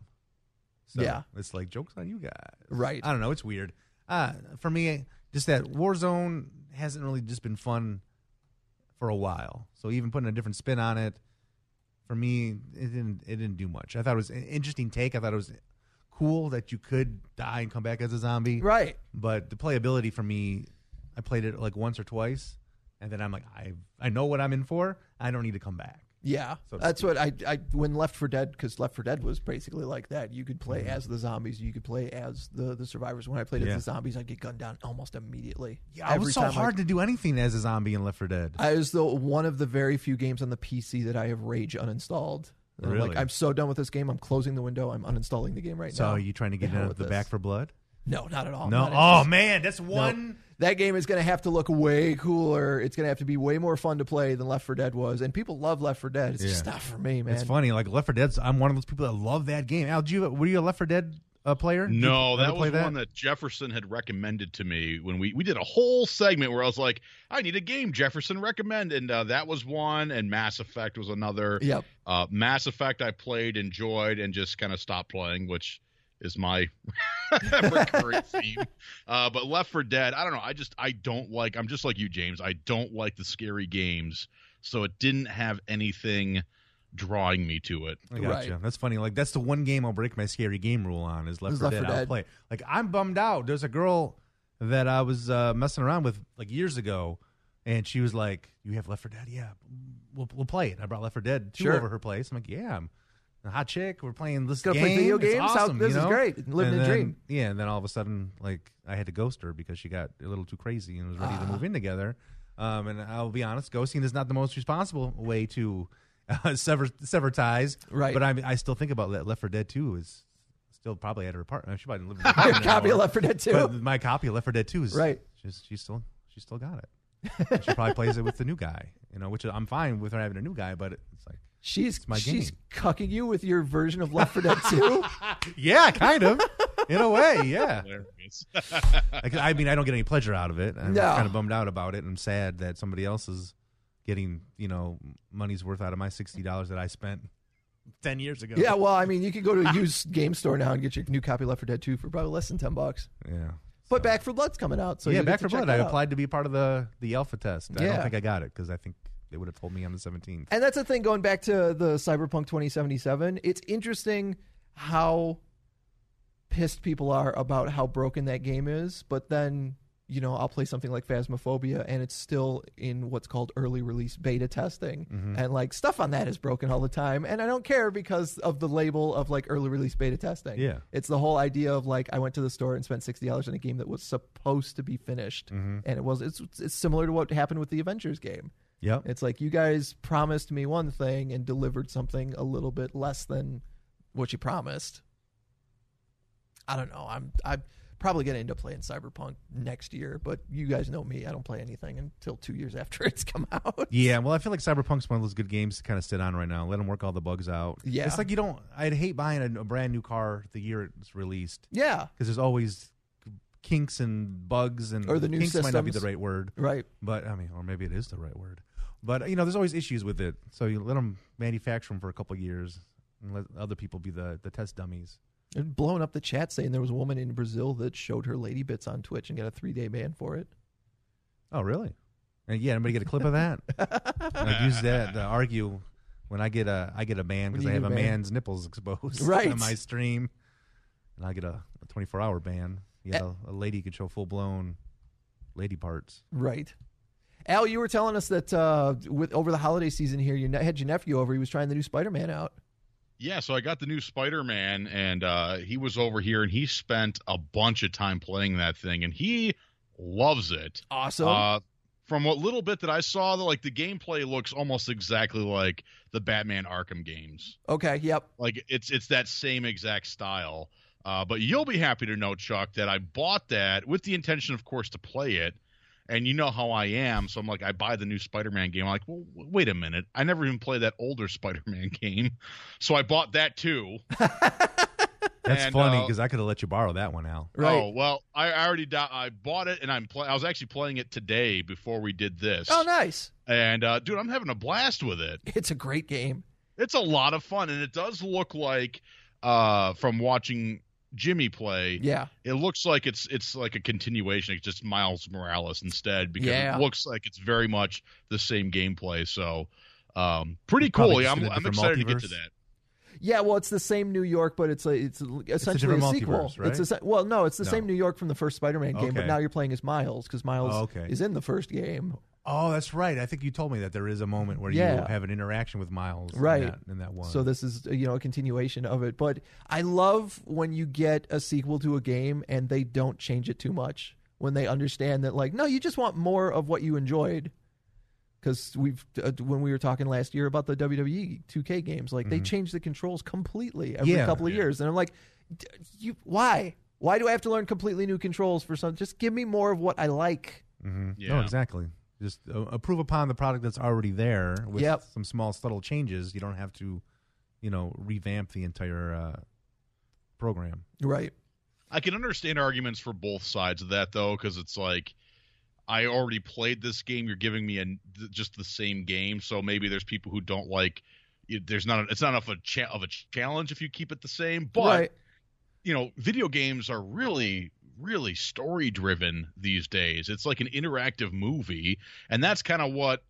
So it's like, joke's on you guys. Right. I don't know. It's weird. For me, just that Warzone hasn't really just been fun for a while. So even putting a different spin on it, for me, it didn't do much. I thought it was an interesting take. I thought it was cool that you could die and come back as a zombie. Right. But the playability for me, I played it like once or twice. And then I'm like, I know what I'm in for. I don't need to come back. Yeah, so that's what I when Left 4 Dead, because Left 4 Dead was basically like that. You could play as the zombies. You could play as the survivors. When I played as the zombies, I'd get gunned down almost immediately. Yeah, it was so hard to do anything as a zombie in Left 4 Dead. I was one of the very few games on the PC that I have Rage uninstalled. Really? I'm so done with this game. I'm closing the window. I'm uninstalling the game right now. So are you trying to get into the Back 4 Blood? No, not at all. No. Oh man, that's one. No. That game is going to have to look way cooler. It's going to have to be way more fun to play than Left 4 Dead was. And people love Left 4 Dead. It's just not for me, man. It's funny. Like Left 4 Dead, I'm one of those people that love that game. Al, were you a Left 4 Dead player? No, that was one that Jefferson had recommended to me when we did a whole segment where I was like, I need a game Jefferson recommended. And that was one, and Mass Effect was another. Yep. Mass Effect I played, enjoyed, and just kind of stopped playing, which is my recurring theme. But Left 4 Dead, I don't know. I don't like, I'm just like you, James. I don't like the scary games. So it didn't have anything drawing me to it. I gotcha. Right. That's funny. Like, that's the one game I'll break my scary game rule on is Left 4 Dead. I'll play. Like, I'm bummed out. There's a girl that I was messing around with like years ago And she was like, "You have Left 4 Dead? Yeah, we'll play it." I brought Left 4 Dead 2 Sure. over her place. I'm like, "Yeah, I'm a hot chick. We're playing this Gonna game. play video It's games? awesome, This you is know? great. Living And a then- dream. Yeah, and then all of a sudden, like, I had to ghost her because she got a little too crazy and was ready to move in together. And I'll be honest, ghosting is not the most responsible way to sever ties. Right. But I still think about Left 4 Dead 2 is still probably at her apartment. She probably live in her apartment Copy now, of Left 4 Dead 2. But my copy of Left 4 Dead 2 is Right. She still got it. And she probably plays it with the new guy, which I'm fine with her having a new guy, but it's like She's my she's game. cucking you with your version of Left 4 Dead 2. yeah, kind of in a way, yeah. Hilarious. I mean, I don't get any pleasure out of it. I'm No. kind of bummed out about it. And I'm sad that somebody else is getting money's worth out of my $60 that I spent 10 years ago. Yeah, well, I mean, you could go to a used game store now and get your new copy of Left 4 Dead 2 for probably less than $10. Yeah. But Back 4 Blood's coming out, so yeah, you Back get to 4 check Blood. I that out. applied to be part of the alpha test. I Yeah. don't think I got it because I think they would have told me on the 17th. And that's the thing, going back to the Cyberpunk 2077, it's interesting how pissed people are about how broken that game is, but then, I'll play something like Phasmophobia, and it's still in what's called early release beta testing. Mm-hmm. And, like, stuff on that is broken all the time, and I don't care because of the label of, like, early release beta testing. Yeah. It's the whole idea of, like, I went to the store and spent $60 on a game that was supposed to be finished, and it's similar to what happened with the Avengers game. Yep. It's like you guys promised me one thing and delivered something a little bit less than what you promised. I don't know. I'm probably going to end up playing Cyberpunk next year, but you guys know me. I don't play anything until 2 years after it's come out. Yeah, well, I feel like Cyberpunk's one of those good games to kind of sit on right now. Let them work all the bugs out. Yeah. It's like I'd hate buying a brand new car the year it's released Yeah. because there's always kinks and bugs and Or the new kinks might not be the systems. right word. Right. But, or maybe it is the right word. But, there's always issues with it. So you let them manufacture them for a couple of years and let other people be the test dummies. They're blowing up the chat saying there was a woman in Brazil that showed her lady bits on Twitch and got a 3-day ban for it. Oh, really? And anybody get a clip of that? I use that to argue when I get a ban because I have a man's nipples exposed Right. on my stream, and I get a 24-hour ban. Yeah, a lady could show full-blown lady parts. Right. Al, you were telling us that over the holiday season here, you had your nephew over. He was trying the new Spider-Man out. Yeah, so I got the new Spider-Man, and he was over here, and he spent a bunch of time playing that thing, and he loves it. Awesome. From what little bit that I saw, the gameplay looks almost exactly like the Batman Arkham games. Okay, yep. Like it's that same exact style. But you'll be happy to know, Chuck, that I bought that with the intention, of course, to play it. And you know how I am, so I'm like, I buy the new Spider-Man game. I'm like, well, wait a minute. I never even played that older Spider-Man game. So I bought that too. That's And, funny because I could have let you borrow that one, Al. Right. Oh, well, I already I bought it, and I was actually playing it today before we did this. Oh, nice. And, dude, I'm having a blast with it. It's a great game. It's a lot of fun, and it does look like, from watching Jimmy play, Yeah. it looks like it's like a continuation. It's just Miles Morales instead, because Yeah. it looks like it's very much the same gameplay. So, pretty Probably cool. just in a I'm different excited to get multiverse. to that. Yeah, well, it's the same New York, but it's essentially different a sequel. multiverse, right? It's the No. same New York from the first Spider-Man game, but Okay. now you're playing as Miles because Miles Oh, okay. is in the first game. Oh, that's right. I think you told me that there is a moment where you Yeah. have an interaction with Miles Right. in that one. So this is a continuation of it. But I love when you get a sequel to a game and they don't change it too much. When they understand that, like, no, you just want more of what you enjoyed. Because when we were talking last year about the WWE 2K games, like they changed the controls completely every Yeah. couple of years, and I'm like, why? Why do I have to learn completely new controls for something? Just give me more of what I like. No, Yeah. exactly. Just approve upon the product that's already there with Yep. some small, subtle changes. You don't have to, revamp the entire program. Right. I can understand arguments for both sides of that, though, because it's like, I already played this game. You're giving me just the same game, so maybe there's people who don't like. It's not enough of a challenge if you keep it the same. But Right. Video games are really, really story driven these days. It's like an interactive movie, and that's kind of what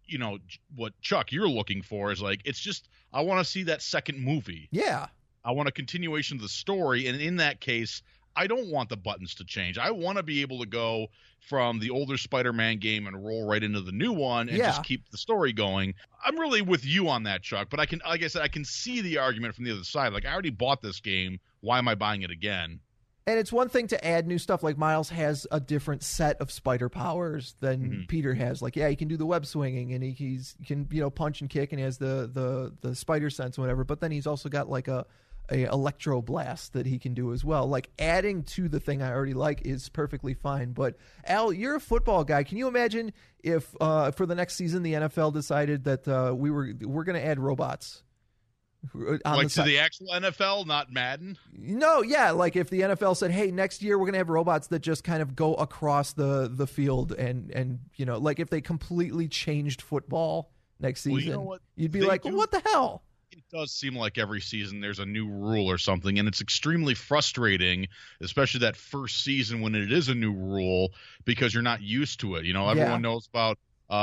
Chuck you're looking for is like. It's just I want to see that second movie. Yeah. I want a continuation of the story, and in that case, I don't want the buttons to change. I want to be able to go from the older Spider-Man game and roll right into the new one and just keep the story going. I'm really with you on that, Chuck, but like I said, I can see the argument from the other side. Like, I already bought this game. Why am I buying it again? And it's one thing to add new stuff. Like Miles has a different set of spider powers than Peter has. Like, he can do the web swinging and he can punch and kick and he has the spider sense and whatever. But then he's also got like a electro blast that he can do as well. Like, adding to the thing I already like is perfectly fine. But Al, you're a football guy. Can you imagine if for the next season the NFL decided that we're going to add robots? Like to the actual NFL, not Madden? No, yeah. Like if the NFL said, hey, next year we're going to have robots that just kind of go across the field and like if they completely changed football next season, you'd be like, well, what the hell? It does seem like every season there's a new rule or something, and it's extremely frustrating, especially that first season when it is a new rule because you're not used to it. Everyone knows about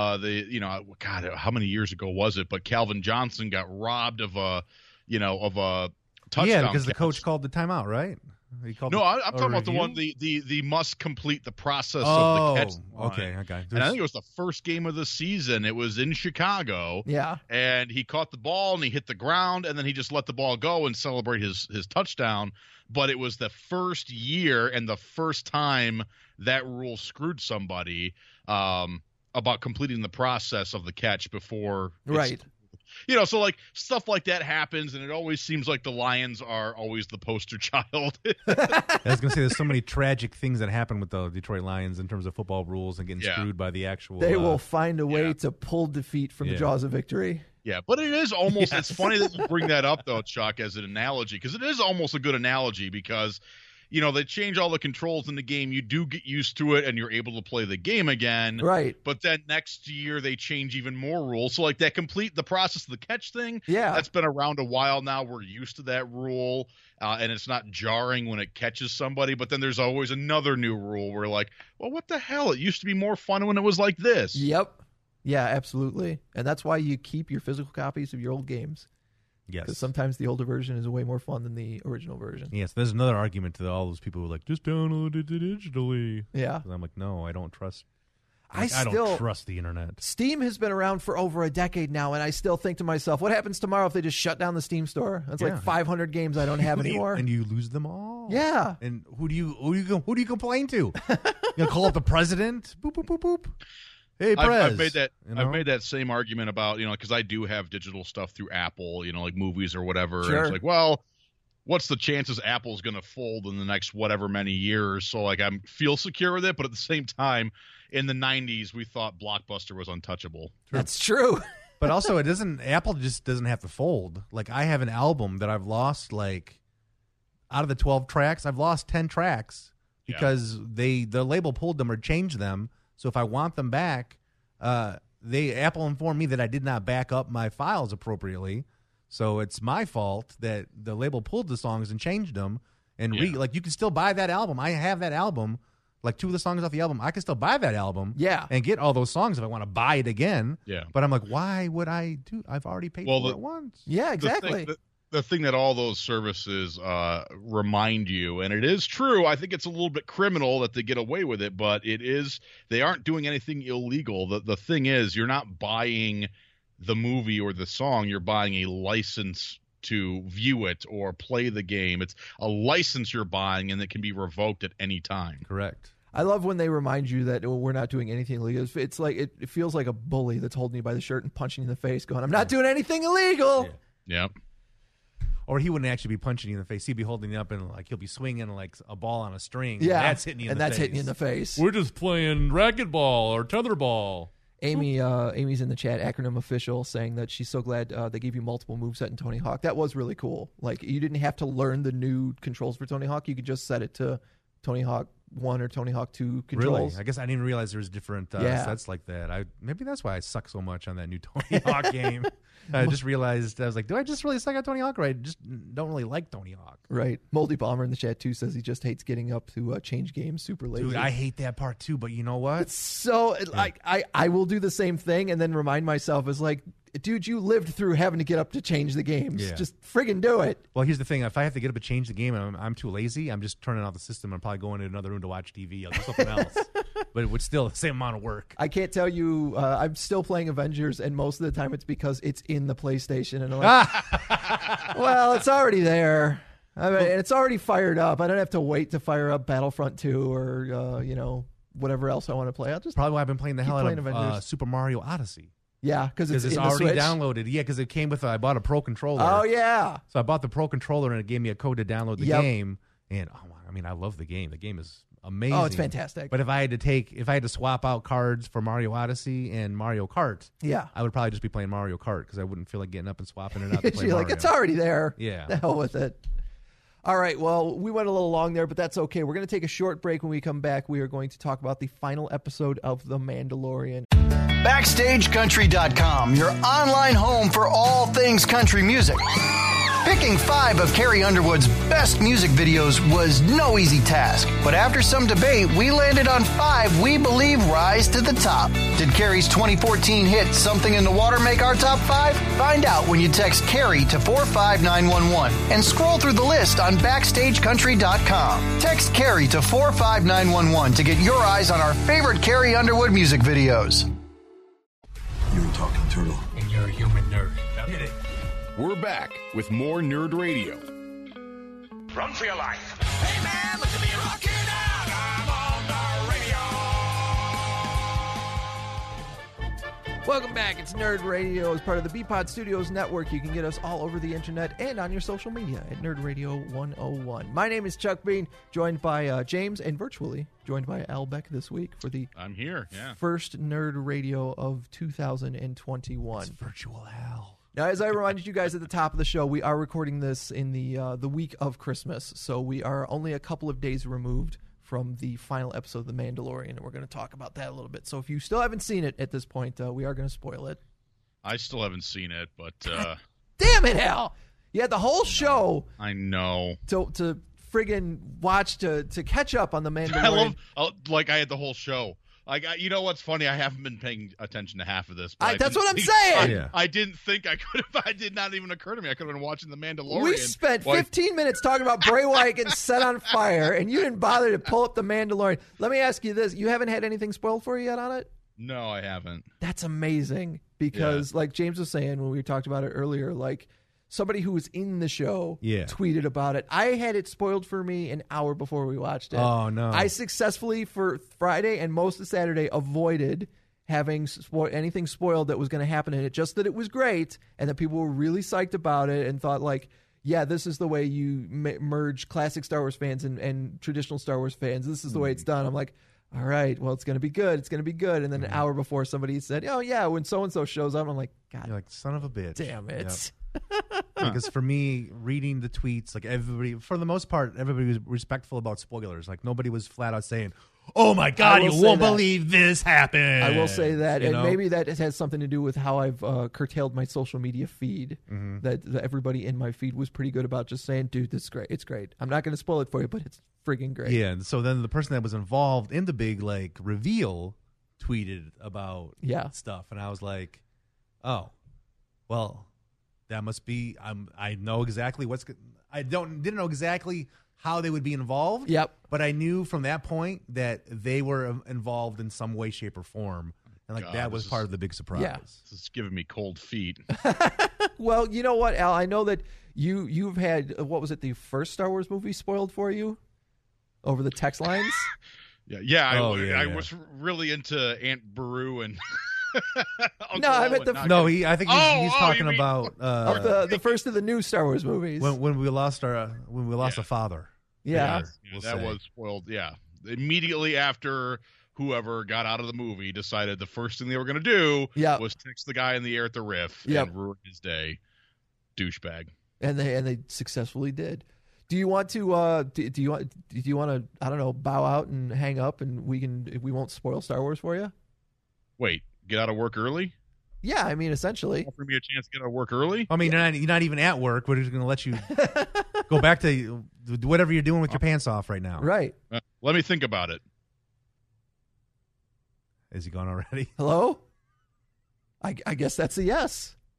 God, how many years ago was it? But Calvin Johnson got robbed of a touchdown. Yeah, because the coach called the timeout, right? I'm talking about the one, the must complete the process of the catch. Okay. And I think it was the first game of the season. It was in Chicago. Yeah. And he caught the ball and he hit the ground and then he just let the ball go and celebrate his touchdown. But it was the first year and the first time that rule screwed somebody about completing the process of the catch before. Right. So like stuff like that happens, and it always seems like the Lions are always the poster child. I was going to say, there's so many tragic things that happen with the Detroit Lions in terms of football rules and getting screwed by the actual. They will find a way to pull defeat from the jaws of victory. Yeah, but it is almost. It's funny that you bring that up, though, Chuck, as an analogy, because it is almost a good analogy because. They change all the controls in the game. You do get used to it, and you're able to play the game again. Right. But then next year they change even more rules. So like that complete the process of the catch thing. Yeah. That's been around a while now. We're used to that rule, and it's not jarring when it catches somebody. But then there's always another new rule where like, well, what the hell? It used to be more fun when it was like this. Yep. Yeah, absolutely. And that's why you keep your physical copies of your old games. Yes. Because sometimes the older version is way more fun than the original version. Yes, there's another argument to all those people who are like, just download it digitally. Yeah. And I'm like, no, I don't trust. I don't trust the internet. Steam has been around for over a decade now, and I still think to myself, what happens tomorrow if they just shut down the Steam store? That's like 500 games I don't have anymore. And you lose them all. Yeah. And who do you complain to? Call up the president? Boop, boop, boop, boop. Hey, Prez. I've made that same argument about, because I do have digital stuff through Apple, like movies or whatever. Sure. And it's like, well, what's the chances Apple's going to fold in the next whatever many years? So like I feel secure with it, but at the same time, in the 90s, we thought Blockbuster was untouchable. That's true. But also, Apple just doesn't have to fold. Like, I have an album that I've lost, like, out of the 12 tracks, I've lost 10 tracks because the label pulled them or changed them. So if I want them back, Apple informed me that I did not back up my files appropriately. So it's my fault that the label pulled the songs and changed them. And like, you can still buy that album. I have that album. Like 2 of the songs off the album, I can still buy that album. Yeah. And get all those songs if I want to buy it again. Yeah. But I'm like, why would I do? I've already paid for it once. Yeah, exactly. The thing that all those services remind you, and it is true, I think it's a little bit criminal that they get away with it, but they aren't doing anything illegal. The thing is, you're not buying the movie or the song, you're buying a license to view it or play the game. It's a license you're buying, and it can be revoked at any time. Correct. I love when they remind you that we're not doing anything illegal. It's like it feels like a bully that's holding you by the shirt and punching you in the face, going, "I'm not doing anything illegal." Yeah. Or he wouldn't actually be punching you in the face. He'd be holding you up and like he'll be swinging like a ball on a string. Yeah, and that's hitting you in the face. hitting you in the face. We're just playing racquetball or tetherball. Amy's in the chat, acronym official, saying that she's so glad they gave you multiple moveset in Tony Hawk. That was really cool. Like, you didn't have to learn the new controls for Tony Hawk. You could just set it to Tony Hawk 1 or Tony Hawk 2 controls. Really? I guess I didn't even realize there was different sets like that. Maybe that's why I suck so much on that new Tony Hawk game. I just realized, I was like, do I just really suck at Tony Hawk, or I just don't really like Tony Hawk? Right. Moldy Bomber in the chat, too, says he just hates getting up to change games super late. Dude, I hate that part, too, but you know what? It's so, like, I will do the same thing and then remind myself, it's like, dude, you lived through having to get up to change the games. Yeah. Just friggin' do it. Well, here's the thing. If I have to get up and change the game and I'm too lazy, I'm just turning off the system. I'm probably going to another room to watch TV. I'll do something else. But it would still the same amount of work. I can't tell you. I'm still playing Avengers, and most of the time it's because it's in the PlayStation. And I'm like, well, it's already there. I mean, it's already fired up. I don't have to wait to fire up Battlefront 2 or, whatever else I want to play. I'll just Probably why I've been playing the hell out of Avengers. Super Mario Odyssey. Yeah, because it's in already the Switch. downloaded. Yeah, because it came with I bought a Pro Controller. Oh, yeah. So I bought the Pro Controller, and it gave me a code to download the Yep. game. And, I love the game. The game is amazing. Oh, it's fantastic. But if I had to swap out cards for Mario Odyssey and Mario Kart, Yeah. I would probably just be playing Mario Kart because I wouldn't feel like getting up and swapping it out to play You're Mario. like, it's already there. Yeah. The hell with it. All right, well, we went a little long there, but that's okay. We're going to take a short break. When we come back, we are going to talk about the final episode of The Mandalorian. BackstageCountry.com, your online home for all things country music. Picking 5 of Carrie Underwood's best music videos was no easy task, but after some debate, we landed on 5 we believe rise to the top. Did Carrie's 2014 hit Something in the Water make our top 5? Find out when you text Carrie to 45911 and scroll through the list on BackstageCountry.com. Text Carrie to 45911 to get your eyes on our favorite Carrie Underwood music videos. You were talking turtle. And you're a human nerd. Hit it. We're back with more Nerd Radio. Run for your life. Hey man, look at me rocking out. I'm on the radio. Welcome back. It's Nerd Radio as part of the BPod Studios Network. You can get us all over the internet and on your social media at Nerd Radio 101. My name is Chuck Bean, joined by James, and virtually joined by Al Beck this week for the I'm here, yeah. first Nerd Radio of 2021. It's virtual hell. Now, as I reminded you guys at the top of the show, we are recording this in the week of Christmas, so we are only a couple of days removed from the final episode of The Mandalorian, and we're going to talk about that a little bit. So if you still haven't seen it at this point, we are going to spoil it. I still haven't seen it, but Damn it, Al! You had the whole show I know. to friggin' watch to catch up on The Mandalorian. I had the whole show. You know what's funny? I haven't been paying attention to half of this. But That's what I'm saying. Yeah. I didn't think I could have. I did not even occur to me. I could have been watching The Mandalorian. We spent 15 minutes talking about Bray Wyatt getting set on fire, and you didn't bother to pull up The Mandalorian. Let me ask you this. You haven't had anything spoiled for you yet on it? No, I haven't. That's amazing because, like James was saying when we talked about it earlier, like somebody who was in the show tweeted about it. I had it spoiled for me an hour before we watched it. Oh, no. I successfully, for Friday and most of Saturday, avoided having anything spoiled that was going to happen in it, just that it was great and that people were really psyched about it and thought, like, yeah, this is the way you merge classic Star Wars fans and traditional Star Wars fans. This is the way it's done. I'm like, all right, well, it's going to be good. It's going to be good. And then an hour before somebody said, oh, yeah, when so-and-so shows up, I'm like, God. You're like, son of a bitch. Damn it. Yep. Because for me, reading the tweets, like everybody, for the most part, everybody was respectful about spoilers. Like nobody was flat out saying, "Oh my God, you won't believe this happened." I will say that, you and know? maybe that has something to do with how I've curtailed my social media feed. That everybody in my feed was pretty good about just saying, "Dude, this is great. It's great. I'm not going to spoil it for you, but it's friggin' great." Yeah. And so then the person that was involved in the big reveal tweeted about stuff, and I was like, "Oh, well." That must be. I know exactly what's. I didn't know exactly how they would be involved. Yep. But I knew from that point that they were involved in some way, shape, or form, and that was part of the big surprise. Yeah. This is giving me cold feet. Well, you know what, Al? I know that you've had what was it? The first Star Wars movie spoiled for you over the text lines. I yeah. was really into Aunt Beru and. No, I meant I think he's talking about the first of the new Star Wars movies when we lost a father. Yeah, that was spoiled. Yeah, immediately after whoever got out of the movie decided the first thing they were going to do was text the guy in the air at the Riff and ruin his day. Douchebag. And they successfully did. Do you want to? Do you want to? I don't know. Bow out and hang up, and we won't spoil Star Wars for you. Wait. Get out of work early? Yeah, I mean, essentially. Offer me a chance to get out of work early? I mean, you're not even at work. We're just going to let you go back to whatever you're doing with your pants off right now. Right. Let me think about it. Is he gone already? Hello? I guess that's a yes.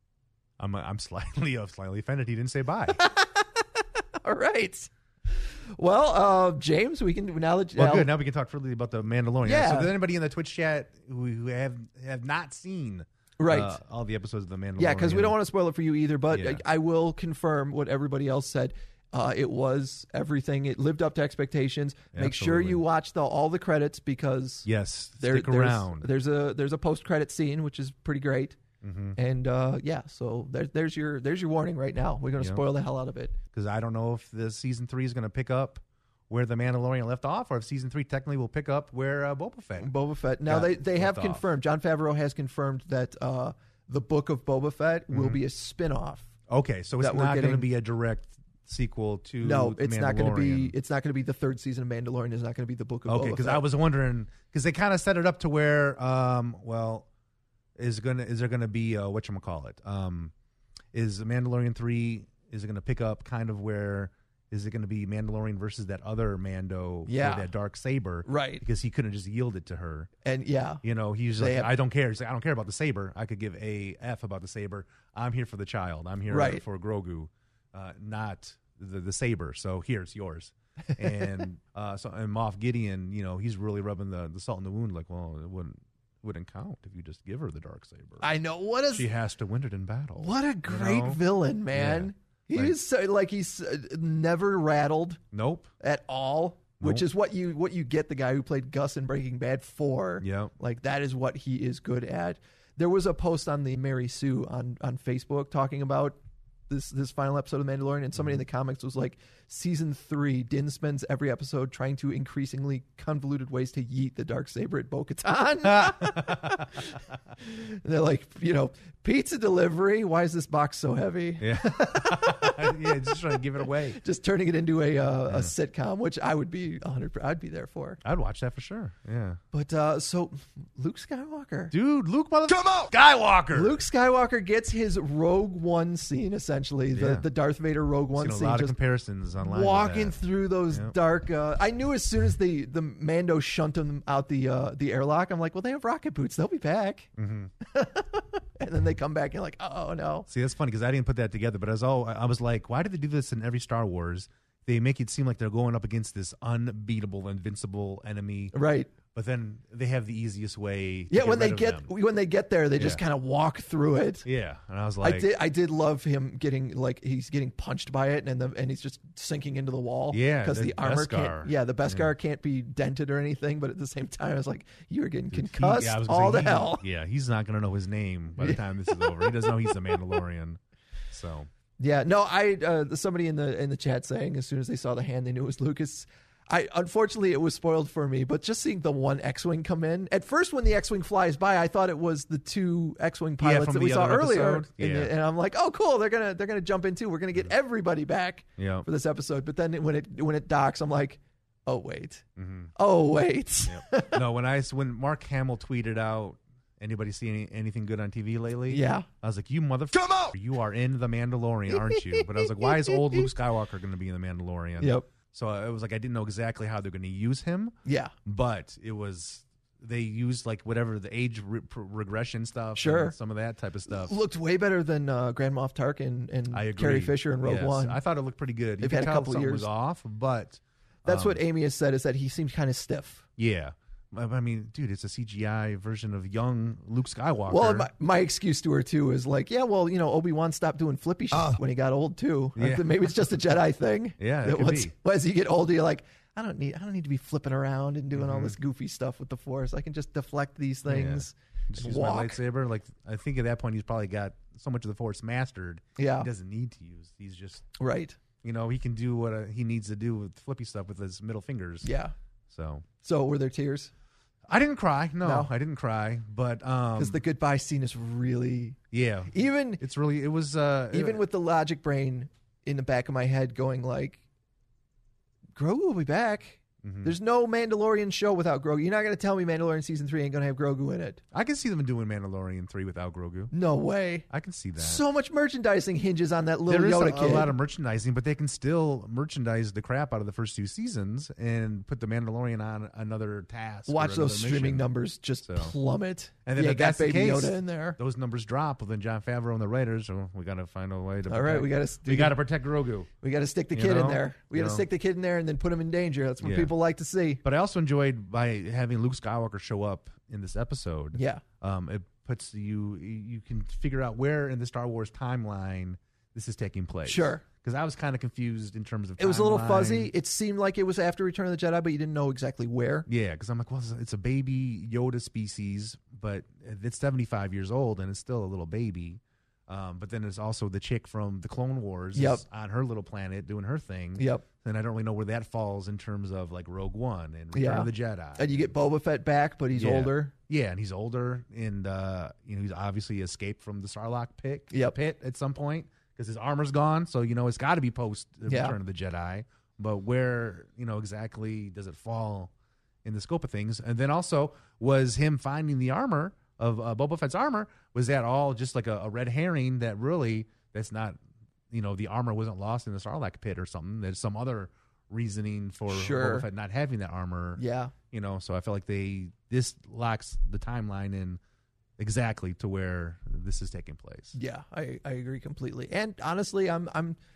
I'm slightly offended he didn't say bye. All right. Well, James, we can now that good. Now we can talk freely about the Mandalorian. Yeah. So, if there's anybody in the Twitch chat who have not seen all the episodes of the Mandalorian, yeah, because we don't want to spoil it for you either. But Yeah. I will confirm what everybody else said. It was everything. It lived up to expectations. Make sure Absolutely. you watch all the credits because stick around. There's a post credit scene which is pretty great. Mm-hmm. And so there's your warning right now. We're going to spoil the hell out of it because I don't know if the season 3 is going to pick up where the Mandalorian left off, or if season 3 technically will pick up where Boba Fett. Now they have off. confirmed. Jon Favreau has confirmed that the book of Boba Fett will be a spin-off. Okay, so it's not going to be a direct sequel to it's Mandalorian. not going to be. It's not going to be the third season of Mandalorian. It's not going to be the book of Boba Fett. Because I was wondering because they kind of set it up to where is there going to be whatchamacallit? Is Mandalorian 3 is it going to pick up kind of where is it going to be Mandalorian versus that other Mando for that dark saber? Right. Because he couldn't just yield it to her. And he's like, I don't care. He's like, I don't care about the saber. I could give a F about the saber. I'm here for the child. I'm here for Grogu, not the saber. So here, it's yours. And and Moff Gideon, he's really rubbing the salt in the wound. Like, well, it wouldn't count if you just give her the dark saber. I know she has to win it in battle. What a great villain, man! Yeah. He's he's never rattled. Nope, at all. Nope. Which is what you get the guy who played Gus in Breaking Bad for. Yeah, like that is what he is good at. There was a post on the Mary Sue on Facebook talking about this final episode of Mandalorian, and somebody in the comics was like, season 3, Din spends every episode trying to increasingly convoluted ways to yeet the Darksaber at Bo-Katan. They're like, pizza delivery. Why is this box so heavy? Yeah, just trying to give it away. Just turning it into a sitcom, which I would be 100%. I'd be there for. I'd watch that for sure. Yeah. But so Luke Skywalker, dude, Skywalker. Luke Skywalker gets his Rogue One scene essentially. The Darth Vader Rogue One scene. A lot of comparisons online. Walking through those dark. I knew as soon as the Mando shunted them out the airlock, I'm like, well, they have rocket boots. They'll be back. Mm-hmm. And then they come back and you're like, oh no. See, that's funny because I didn't put that together. But I was like, why did they do this in every Star Wars? They make it seem like they're going up against this unbeatable, invincible enemy, right? But then they have the easiest way. When they get there, they just kind of walk through it. Yeah, and I was like, I did love him getting he's getting punched by it, and he's just sinking into the wall. Yeah, because the armor the Beskar can't be dented or anything. But at the same time, I was like, you are getting concussed hell. Yeah, he's not going to know his name by the time this is over. He doesn't know he's the Mandalorian. So. Yeah, no, somebody in the chat saying as soon as they saw the hand, they knew it was Lucas. Unfortunately, it was spoiled for me, but just seeing the one X-Wing come in. At first, when the X-Wing flies by, I thought it was the 2 X-Wing pilots that we saw earlier. And I'm like, oh, cool, they're gonna jump in too. We're gonna get everybody back for this episode. But then when it docks, I'm like, oh wait, No, when Mark Hamill tweeted out, anybody see anything good on TV lately? Yeah. I was like, you motherfucker, you are in The Mandalorian, aren't you? But I was like, why is old Luke Skywalker going to be in The Mandalorian? Yep. So it was like I didn't know exactly how they're going to use him. Yeah. But they used like whatever the age regression stuff. Sure. And some of that type of stuff. Looked way better than Grand Moff Tarkin and Carrie Fisher in Rogue One. I thought it looked pretty good. They've had a couple of years. Was off, but that's what Amy has said, is that he seems kind of stiff. Yeah. I mean, dude, it's a CGI version of young Luke Skywalker. Well, my excuse to her, too, is like, yeah, well, Obi-Wan stopped doing flippy shit when he got old, too. Yeah. Maybe it's just a Jedi thing. Yeah, it could be. As you get older, you're like, I don't need to be flipping around and doing all this goofy stuff with the Force. I can just deflect these things. Yeah. Just use my lightsaber. Like, I think at that point, he's probably got so much of the Force mastered. Yeah. He doesn't need to use. He's just... Right. He can do what he needs to do with flippy stuff with his middle fingers. Yeah. So were there tears? I didn't cry. No, I didn't cry. But because the goodbye scene is really even with the logic brain in the back of my head going like, Grogu will be back. There's no Mandalorian show without Grogu. You're not going to tell me Mandalorian Season 3 ain't going to have Grogu in it. I can see them doing Mandalorian 3 without Grogu. No way. I can see that. So much merchandising hinges on that little Yoda There is kid. a lot of merchandising, but they can still merchandise the crap out of the first 2 seasons and put the Mandalorian on another task. Watch those mission. streaming numbers just plummet. And then you if got that's the Baby case, Yoda in there. those numbers drop. Well, then Jon Favreau and the writers, we got to find a way to. All right, we got to protect Grogu. We got to stick the kid in there. We got to stick the kid in there and then put him in danger. That's what people like to see. But I also enjoyed by having Luke Skywalker show up in this episode. Yeah, it puts you can figure out where in the Star Wars timeline this is taking place. Sure. Because I was kind of confused in terms of it was a little timeline. fuzzy. It seemed like it was after Return of the Jedi, but you didn't know exactly where. Yeah, because I'm like, well, it's a baby Yoda species, but it's 75 years old and it's still a little baby. But then there's also the chick from the Clone Wars is on her little planet doing her thing. Yep. And I don't really know where that falls in terms of like Rogue One and Return of the Jedi. And you get Boba Fett back, but he's older. Yeah, and he's older, and he's obviously escaped from the Sarlacc pit at some point because his armor's gone. So it's got to be post Return of the Jedi. But where exactly does it fall in the scope of things? And then also was him finding the armor of Boba Fett's armor. Was that all just like a red herring that really that's not the armor wasn't lost in the Sarlacc pit or something? There's some other reasoning for Boba Fett not having that armor. Yeah. So I feel like this locks the timeline in exactly to where this is taking place. Yeah, I agree completely. And honestly, I'm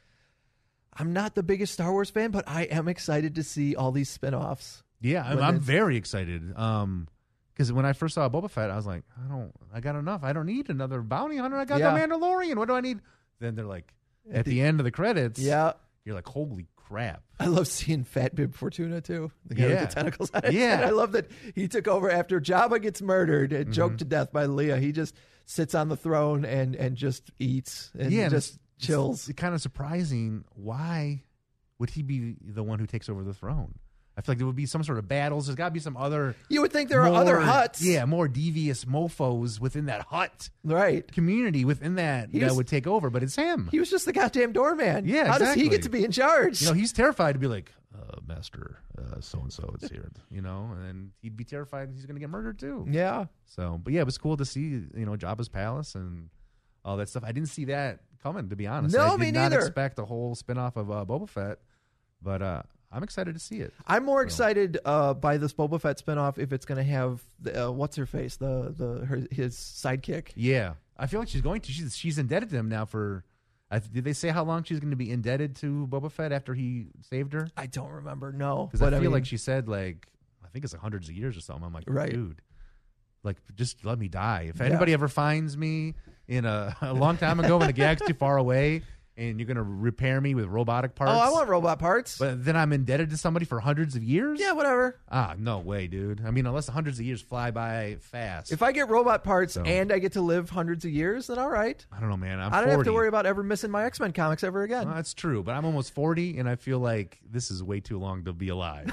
not the biggest Star Wars fan, but I am excited to see all these spinoffs. Yeah, I'm very excited. Because when I first saw Boba Fett, I was like, I got enough. I don't need another bounty hunter. I got the Mandalorian. What do I need? Then they're like, at the end of the credits, you're like, holy crap. I love seeing Fat Bib Fortuna, too. The guy with the tentacles on it. Yeah. And I love that he took over after Jabba gets murdered and choked to death by Leia. He just sits on the throne and just eats and just chills. It's kind of surprising. Why would he be the one who takes over the throne? I feel like there would be some sort of battles. There's got to be some other... You would think there are other huts. Yeah, more devious mofos within that hut. Right. Community within that would take over, but it's him. He was just the goddamn doorman. Yeah, How does he get to be in charge? He's terrified to be like, Master so-and-so is here, and he'd be terrified he's going to get murdered too. Yeah. So, but yeah, it was cool to see, Jabba's palace and all that stuff. I didn't see that coming, to be honest. No, I did me not neither. expect a whole spinoff of Boba Fett, but I'm excited to see it. I'm more excited by this Boba Fett spinoff if it's going to have what's her face, his sidekick. Yeah, I feel like she's going to. She's indebted to him now for. Did they say how long she's going to be indebted to Boba Fett after he saved her? I don't remember. No, because I feel like she said I think it's hundreds of years or something. I'm like, right. Dude, just let me die. If anybody ever finds me in a long time ago in a galaxy far away. And you're going to repair me with robotic parts? Oh, I want robot parts. But then I'm indebted to somebody for hundreds of years? Yeah, whatever. No way, dude. I mean, unless hundreds of years fly by fast. If I get robot parts and I get to live hundreds of years, then all right. I don't know, man. I don't have to worry about ever missing my X-Men comics ever again. Well, that's true, but I'm almost 40, and I feel like this is way too long to be alive.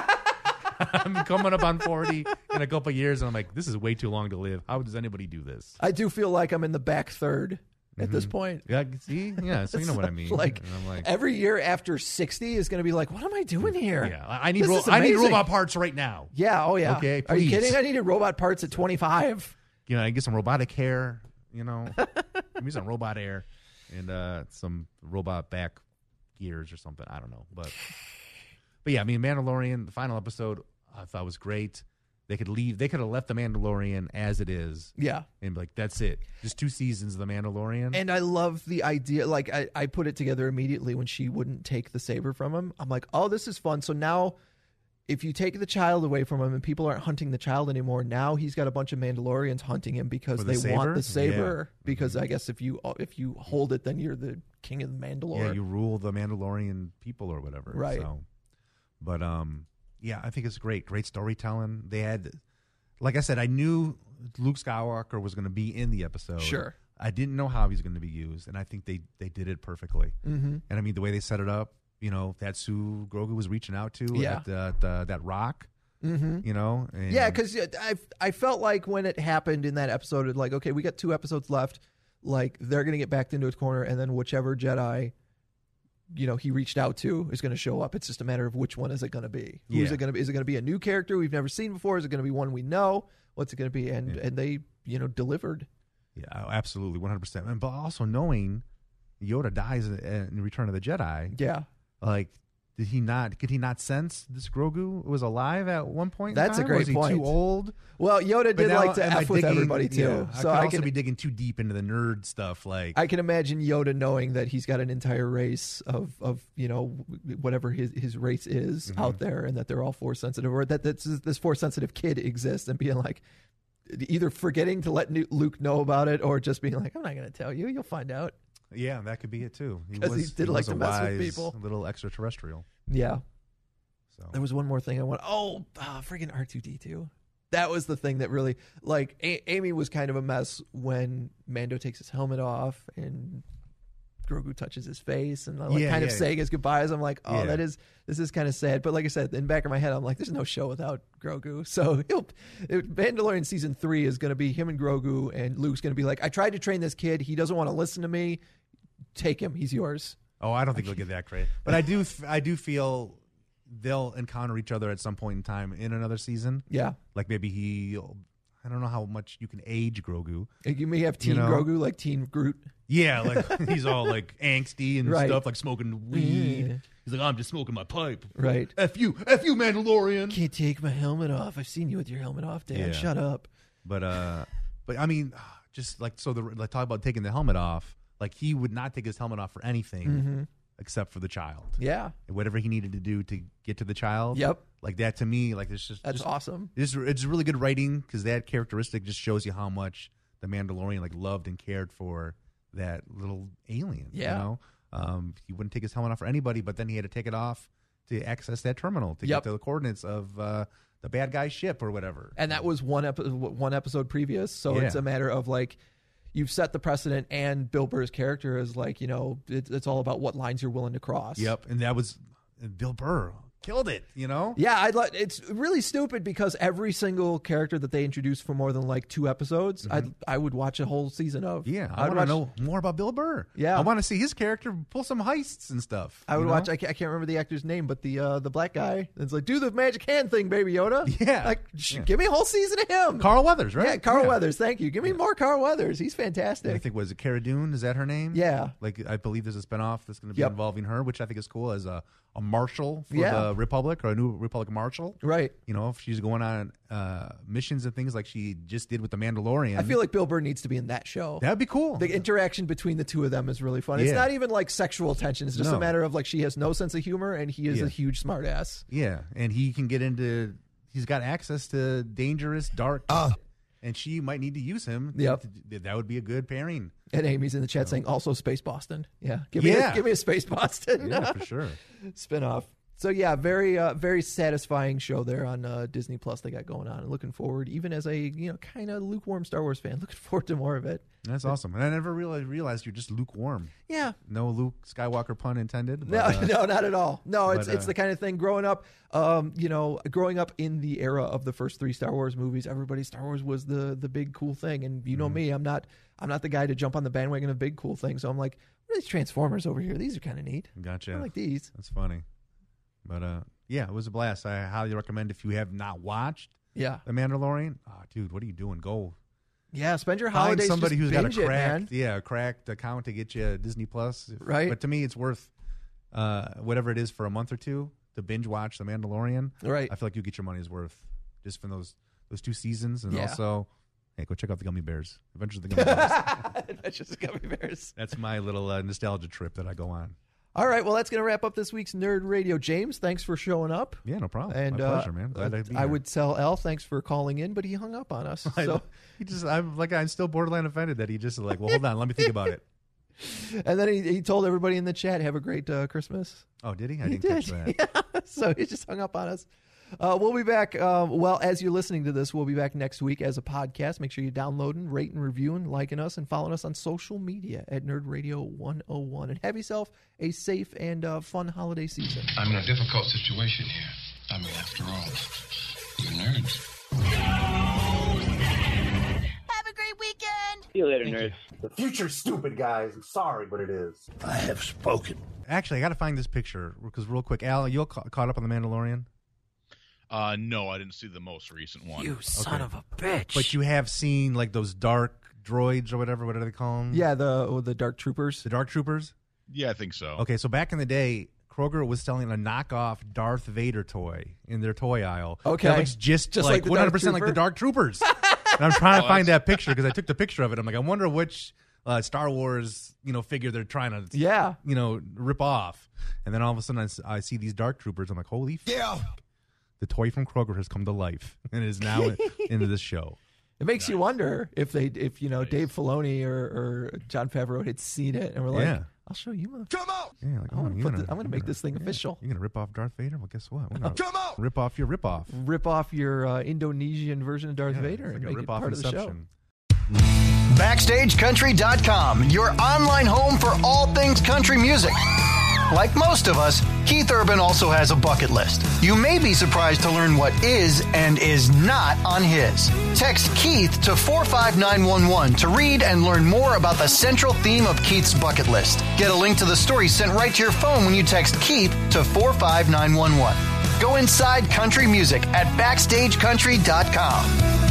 I'm coming up on 40 in a couple of years, and I'm like, this is way too long to live. How does anybody do this? I do feel like I'm in the back third. At this point. Yeah, see? Yeah, so you know what I mean. And I'm like, every year after 60 is going to be like, what am I doing here? Yeah, I need robot parts right now. Yeah, oh yeah. Okay, please. Are you kidding? I needed robot parts at 25. I get some robotic hair, give me some robot hair and some robot back gears or something. I don't know. But yeah, I mean, Mandalorian, the final episode, I thought was great. They could have left the Mandalorian as it is. Yeah. And that's it. Just 2 seasons of the Mandalorian. And I love the idea. I put it together immediately when she wouldn't take the saber from him. I'm like, oh, this is fun. So now if you take the child away from him and people aren't hunting the child anymore, now he's got a bunch of Mandalorians hunting him because they want the saber. Yeah. Because I guess if you hold it, then you're the king of the Mandalore. Yeah, you rule the Mandalorian people or whatever. Right. So, but yeah, I think it's great. Great storytelling. They had, like I said, I knew Luke Skywalker was going to be in the episode. Sure. I didn't know how he was going to be used, and I think they did it perfectly. Mm-hmm. And I mean, the way they set it up, that's who Grogu was reaching out to at that rock. Mm-hmm. And yeah, because I felt like when it happened in that episode, okay, we got 2 episodes left. Like they're going to get backed into a corner, and then whichever Jedi he reached out to is going to show up. It's just a matter of which one is it going to be. Who is it going to be? Is it going to be a new character we've never seen before? Is it going to be one we know? What's it going to be? And they delivered. Yeah, absolutely, 100%. But also knowing Yoda dies in Return of the Jedi. Yeah, like. Could he not sense this Grogu was alive at one point? That's a great was he point. Too old? Well, Yoda did like to F with everybody too. So I could also be digging too deep into the nerd stuff. Like I can imagine Yoda knowing that he's got an entire race of whatever his race is out there, and that they're all Force sensitive, or that this Force sensitive kid exists, and being like either forgetting to let Luke know about it, or just being like, I'm not going to tell you. You'll find out. Yeah, that could be it too. Because he did like to mess with people. A little extraterrestrial. Yeah. So there was one more thing I want. Freaking R2D2. That was the thing that really, like, Amy was kind of a mess when Mando takes his helmet off and Grogu touches his face and saying his goodbyes. I'm like, this is kind of sad. But like I said, in the back of my head, I'm like, there's no show without Grogu. So Mandalorian season 3 is going to be him and Grogu, and Luke's going to be like, I tried to train this kid. He doesn't want to listen to me. Take him. He's yours. Oh, I don't think he'll get that credit. But I do feel they'll encounter each other at some point in time in another season. Yeah. Like maybe I don't know how much you can age Grogu. You may have teen Grogu, like Teen Groot. Yeah, like he's all like angsty and stuff, like smoking weed. Yeah. He's like, I'm just smoking my pipe. Right. F you, Mandalorian. Can't take my helmet off. I've seen you with your helmet off, Dad. Yeah. Shut up. But I mean, just like talk about taking the helmet off. Like he would not take his helmet off for anything except for the child. Yeah. And whatever he needed to do to get to the child. Yep. Like that to me, like that's awesome. It's really good writing because that characteristic just shows you how much the Mandalorian like loved and cared for that little alien. Yeah. He wouldn't take his helmet off for anybody, but then he had to take it off to access that terminal to get to the coordinates of the bad guy's ship or whatever. And that was one episode previous, so it's a matter of like you've set the precedent, and Bill Burr's character is like, it's all about what lines you're willing to cross. Yep, and that was Bill Burr. Killed it, Yeah, it's really stupid because every single character that they introduced for more than like 2 episodes, I would watch a whole season of. Yeah, I want to know more about Bill Burr. Yeah, I want to see his character pull some heists and stuff. I would watch. I can't remember the actor's name, but the black guy. It's like, do the magic hand thing, Baby Yoda. Yeah, like give me a whole season of him. Carl Weathers, right? Yeah, Carl Weathers. Thank you. Give me more Carl Weathers. He's fantastic. I think was it Cara Dune? Is that her name? Yeah. Like I believe there's a spinoff that's going to be involving her, which I think is cool as a marshal for the Republic, or a new Republic marshal. Right. If she's going on missions and things like she just did with the Mandalorian. I feel like Bill Burr needs to be in that show. That'd be cool. The interaction between the two of them is really fun. It's not even like sexual tension. It's just a matter of like she has no sense of humor and he is a huge smartass. Yeah, and he can get into. He's got access to dangerous, dark. And she might need to use him. Yep. That would be a good pairing. And Amy's in the chat saying also Space Boston. Yeah. Give me a Space Boston. Yeah, for sure. Spinoff. So yeah, very very satisfying show there on Disney Plus they got going on. And looking forward, even as a kind of lukewarm Star Wars fan, looking forward to more of it. That's awesome. And I never realized you're just lukewarm. Yeah. No Luke Skywalker pun intended. But, no, not at all. No, it's the kind of thing growing up. Growing up in the era of the first 3 Star Wars movies, Star Wars was the big cool thing. And you know me, I'm not the guy to jump on the bandwagon of big cool things. So I'm like, what are these Transformers over here? These are kind of neat. Gotcha. I like these. That's funny. But yeah, it was a blast. I highly recommend if you have not watched The Mandalorian. Oh, dude, what are you doing? Go. Yeah, spend your holidays. Find somebody who's got a cracked cracked account to get you Disney Plus. Right. But to me, it's worth whatever it is for a month or two to binge watch The Mandalorian. Right. I feel like you get your money's worth just from those 2 seasons, and also, hey, go check out the Gummy Bears. Adventures of the Gummy Bears. Adventures of the Gummy Bears. That's my little nostalgia trip that I go on. All right, well, that's going to wrap up this week's Nerd Radio. James, thanks for showing up. Yeah, no problem. And, my pleasure, man. Glad to be here. I would tell Al thanks for calling in, but he hung up on us. So I'm still borderline offended that he just like, well, hold on, let me think about it. And then he told everybody in the chat, have a great Christmas. Oh, did he? I didn't catch that. Yeah. So he just hung up on us. We'll be back. As you're listening to this, we'll be back next week as a podcast. Make sure you're downloading, rating, reviewing, liking us, and following us on social media at Nerd Radio 101. And have yourself a safe and fun holiday season. I'm in a difficult situation here. I mean, after all, you're nerds. Have a great weekend. See you later, nerds. The future's stupid, guys. I'm sorry, but it is. I have spoken. Actually, I got to find this picture because real quick, Al, you caught up on The Mandalorian? No, I didn't see the most recent one. You son of a bitch! But you have seen like those dark droids or whatever. What do they call them? Yeah, the Dark Troopers. The Dark Troopers. Yeah, I think so. Okay, so back in the day, Kroger was selling a knockoff Darth Vader toy in their toy aisle. Okay, that looks just like 100% like the Dark Troopers. And I'm trying to find that picture because I took the picture of it. I'm like, I wonder which Star Wars figure they're trying to rip off. And then all of a sudden I see these Dark Troopers. I'm like, holy fuck. The toy from Kroger has come to life and is now into this show. It makes you wonder if Dave Filoni or Jon Favreau had seen it and were like, I'll show you. Come out! Yeah, like, I'm going to make this thing official. You're going to rip off Darth Vader? Well, guess what? Come out! Rip off your rip-off. Rip off your Indonesian version of Darth Vader and make it part of the show. BackstageCountry.com, your online home for all things country music. Like most of us, Keith Urban also has a bucket list. You may be surprised to learn what is and is not on his. Text Keith to 45911 to read and learn more about the central theme of Keith's bucket list. Get a link to the story sent right to your phone when you text Keith to 45911. Go inside country music at BackstageCountry.com.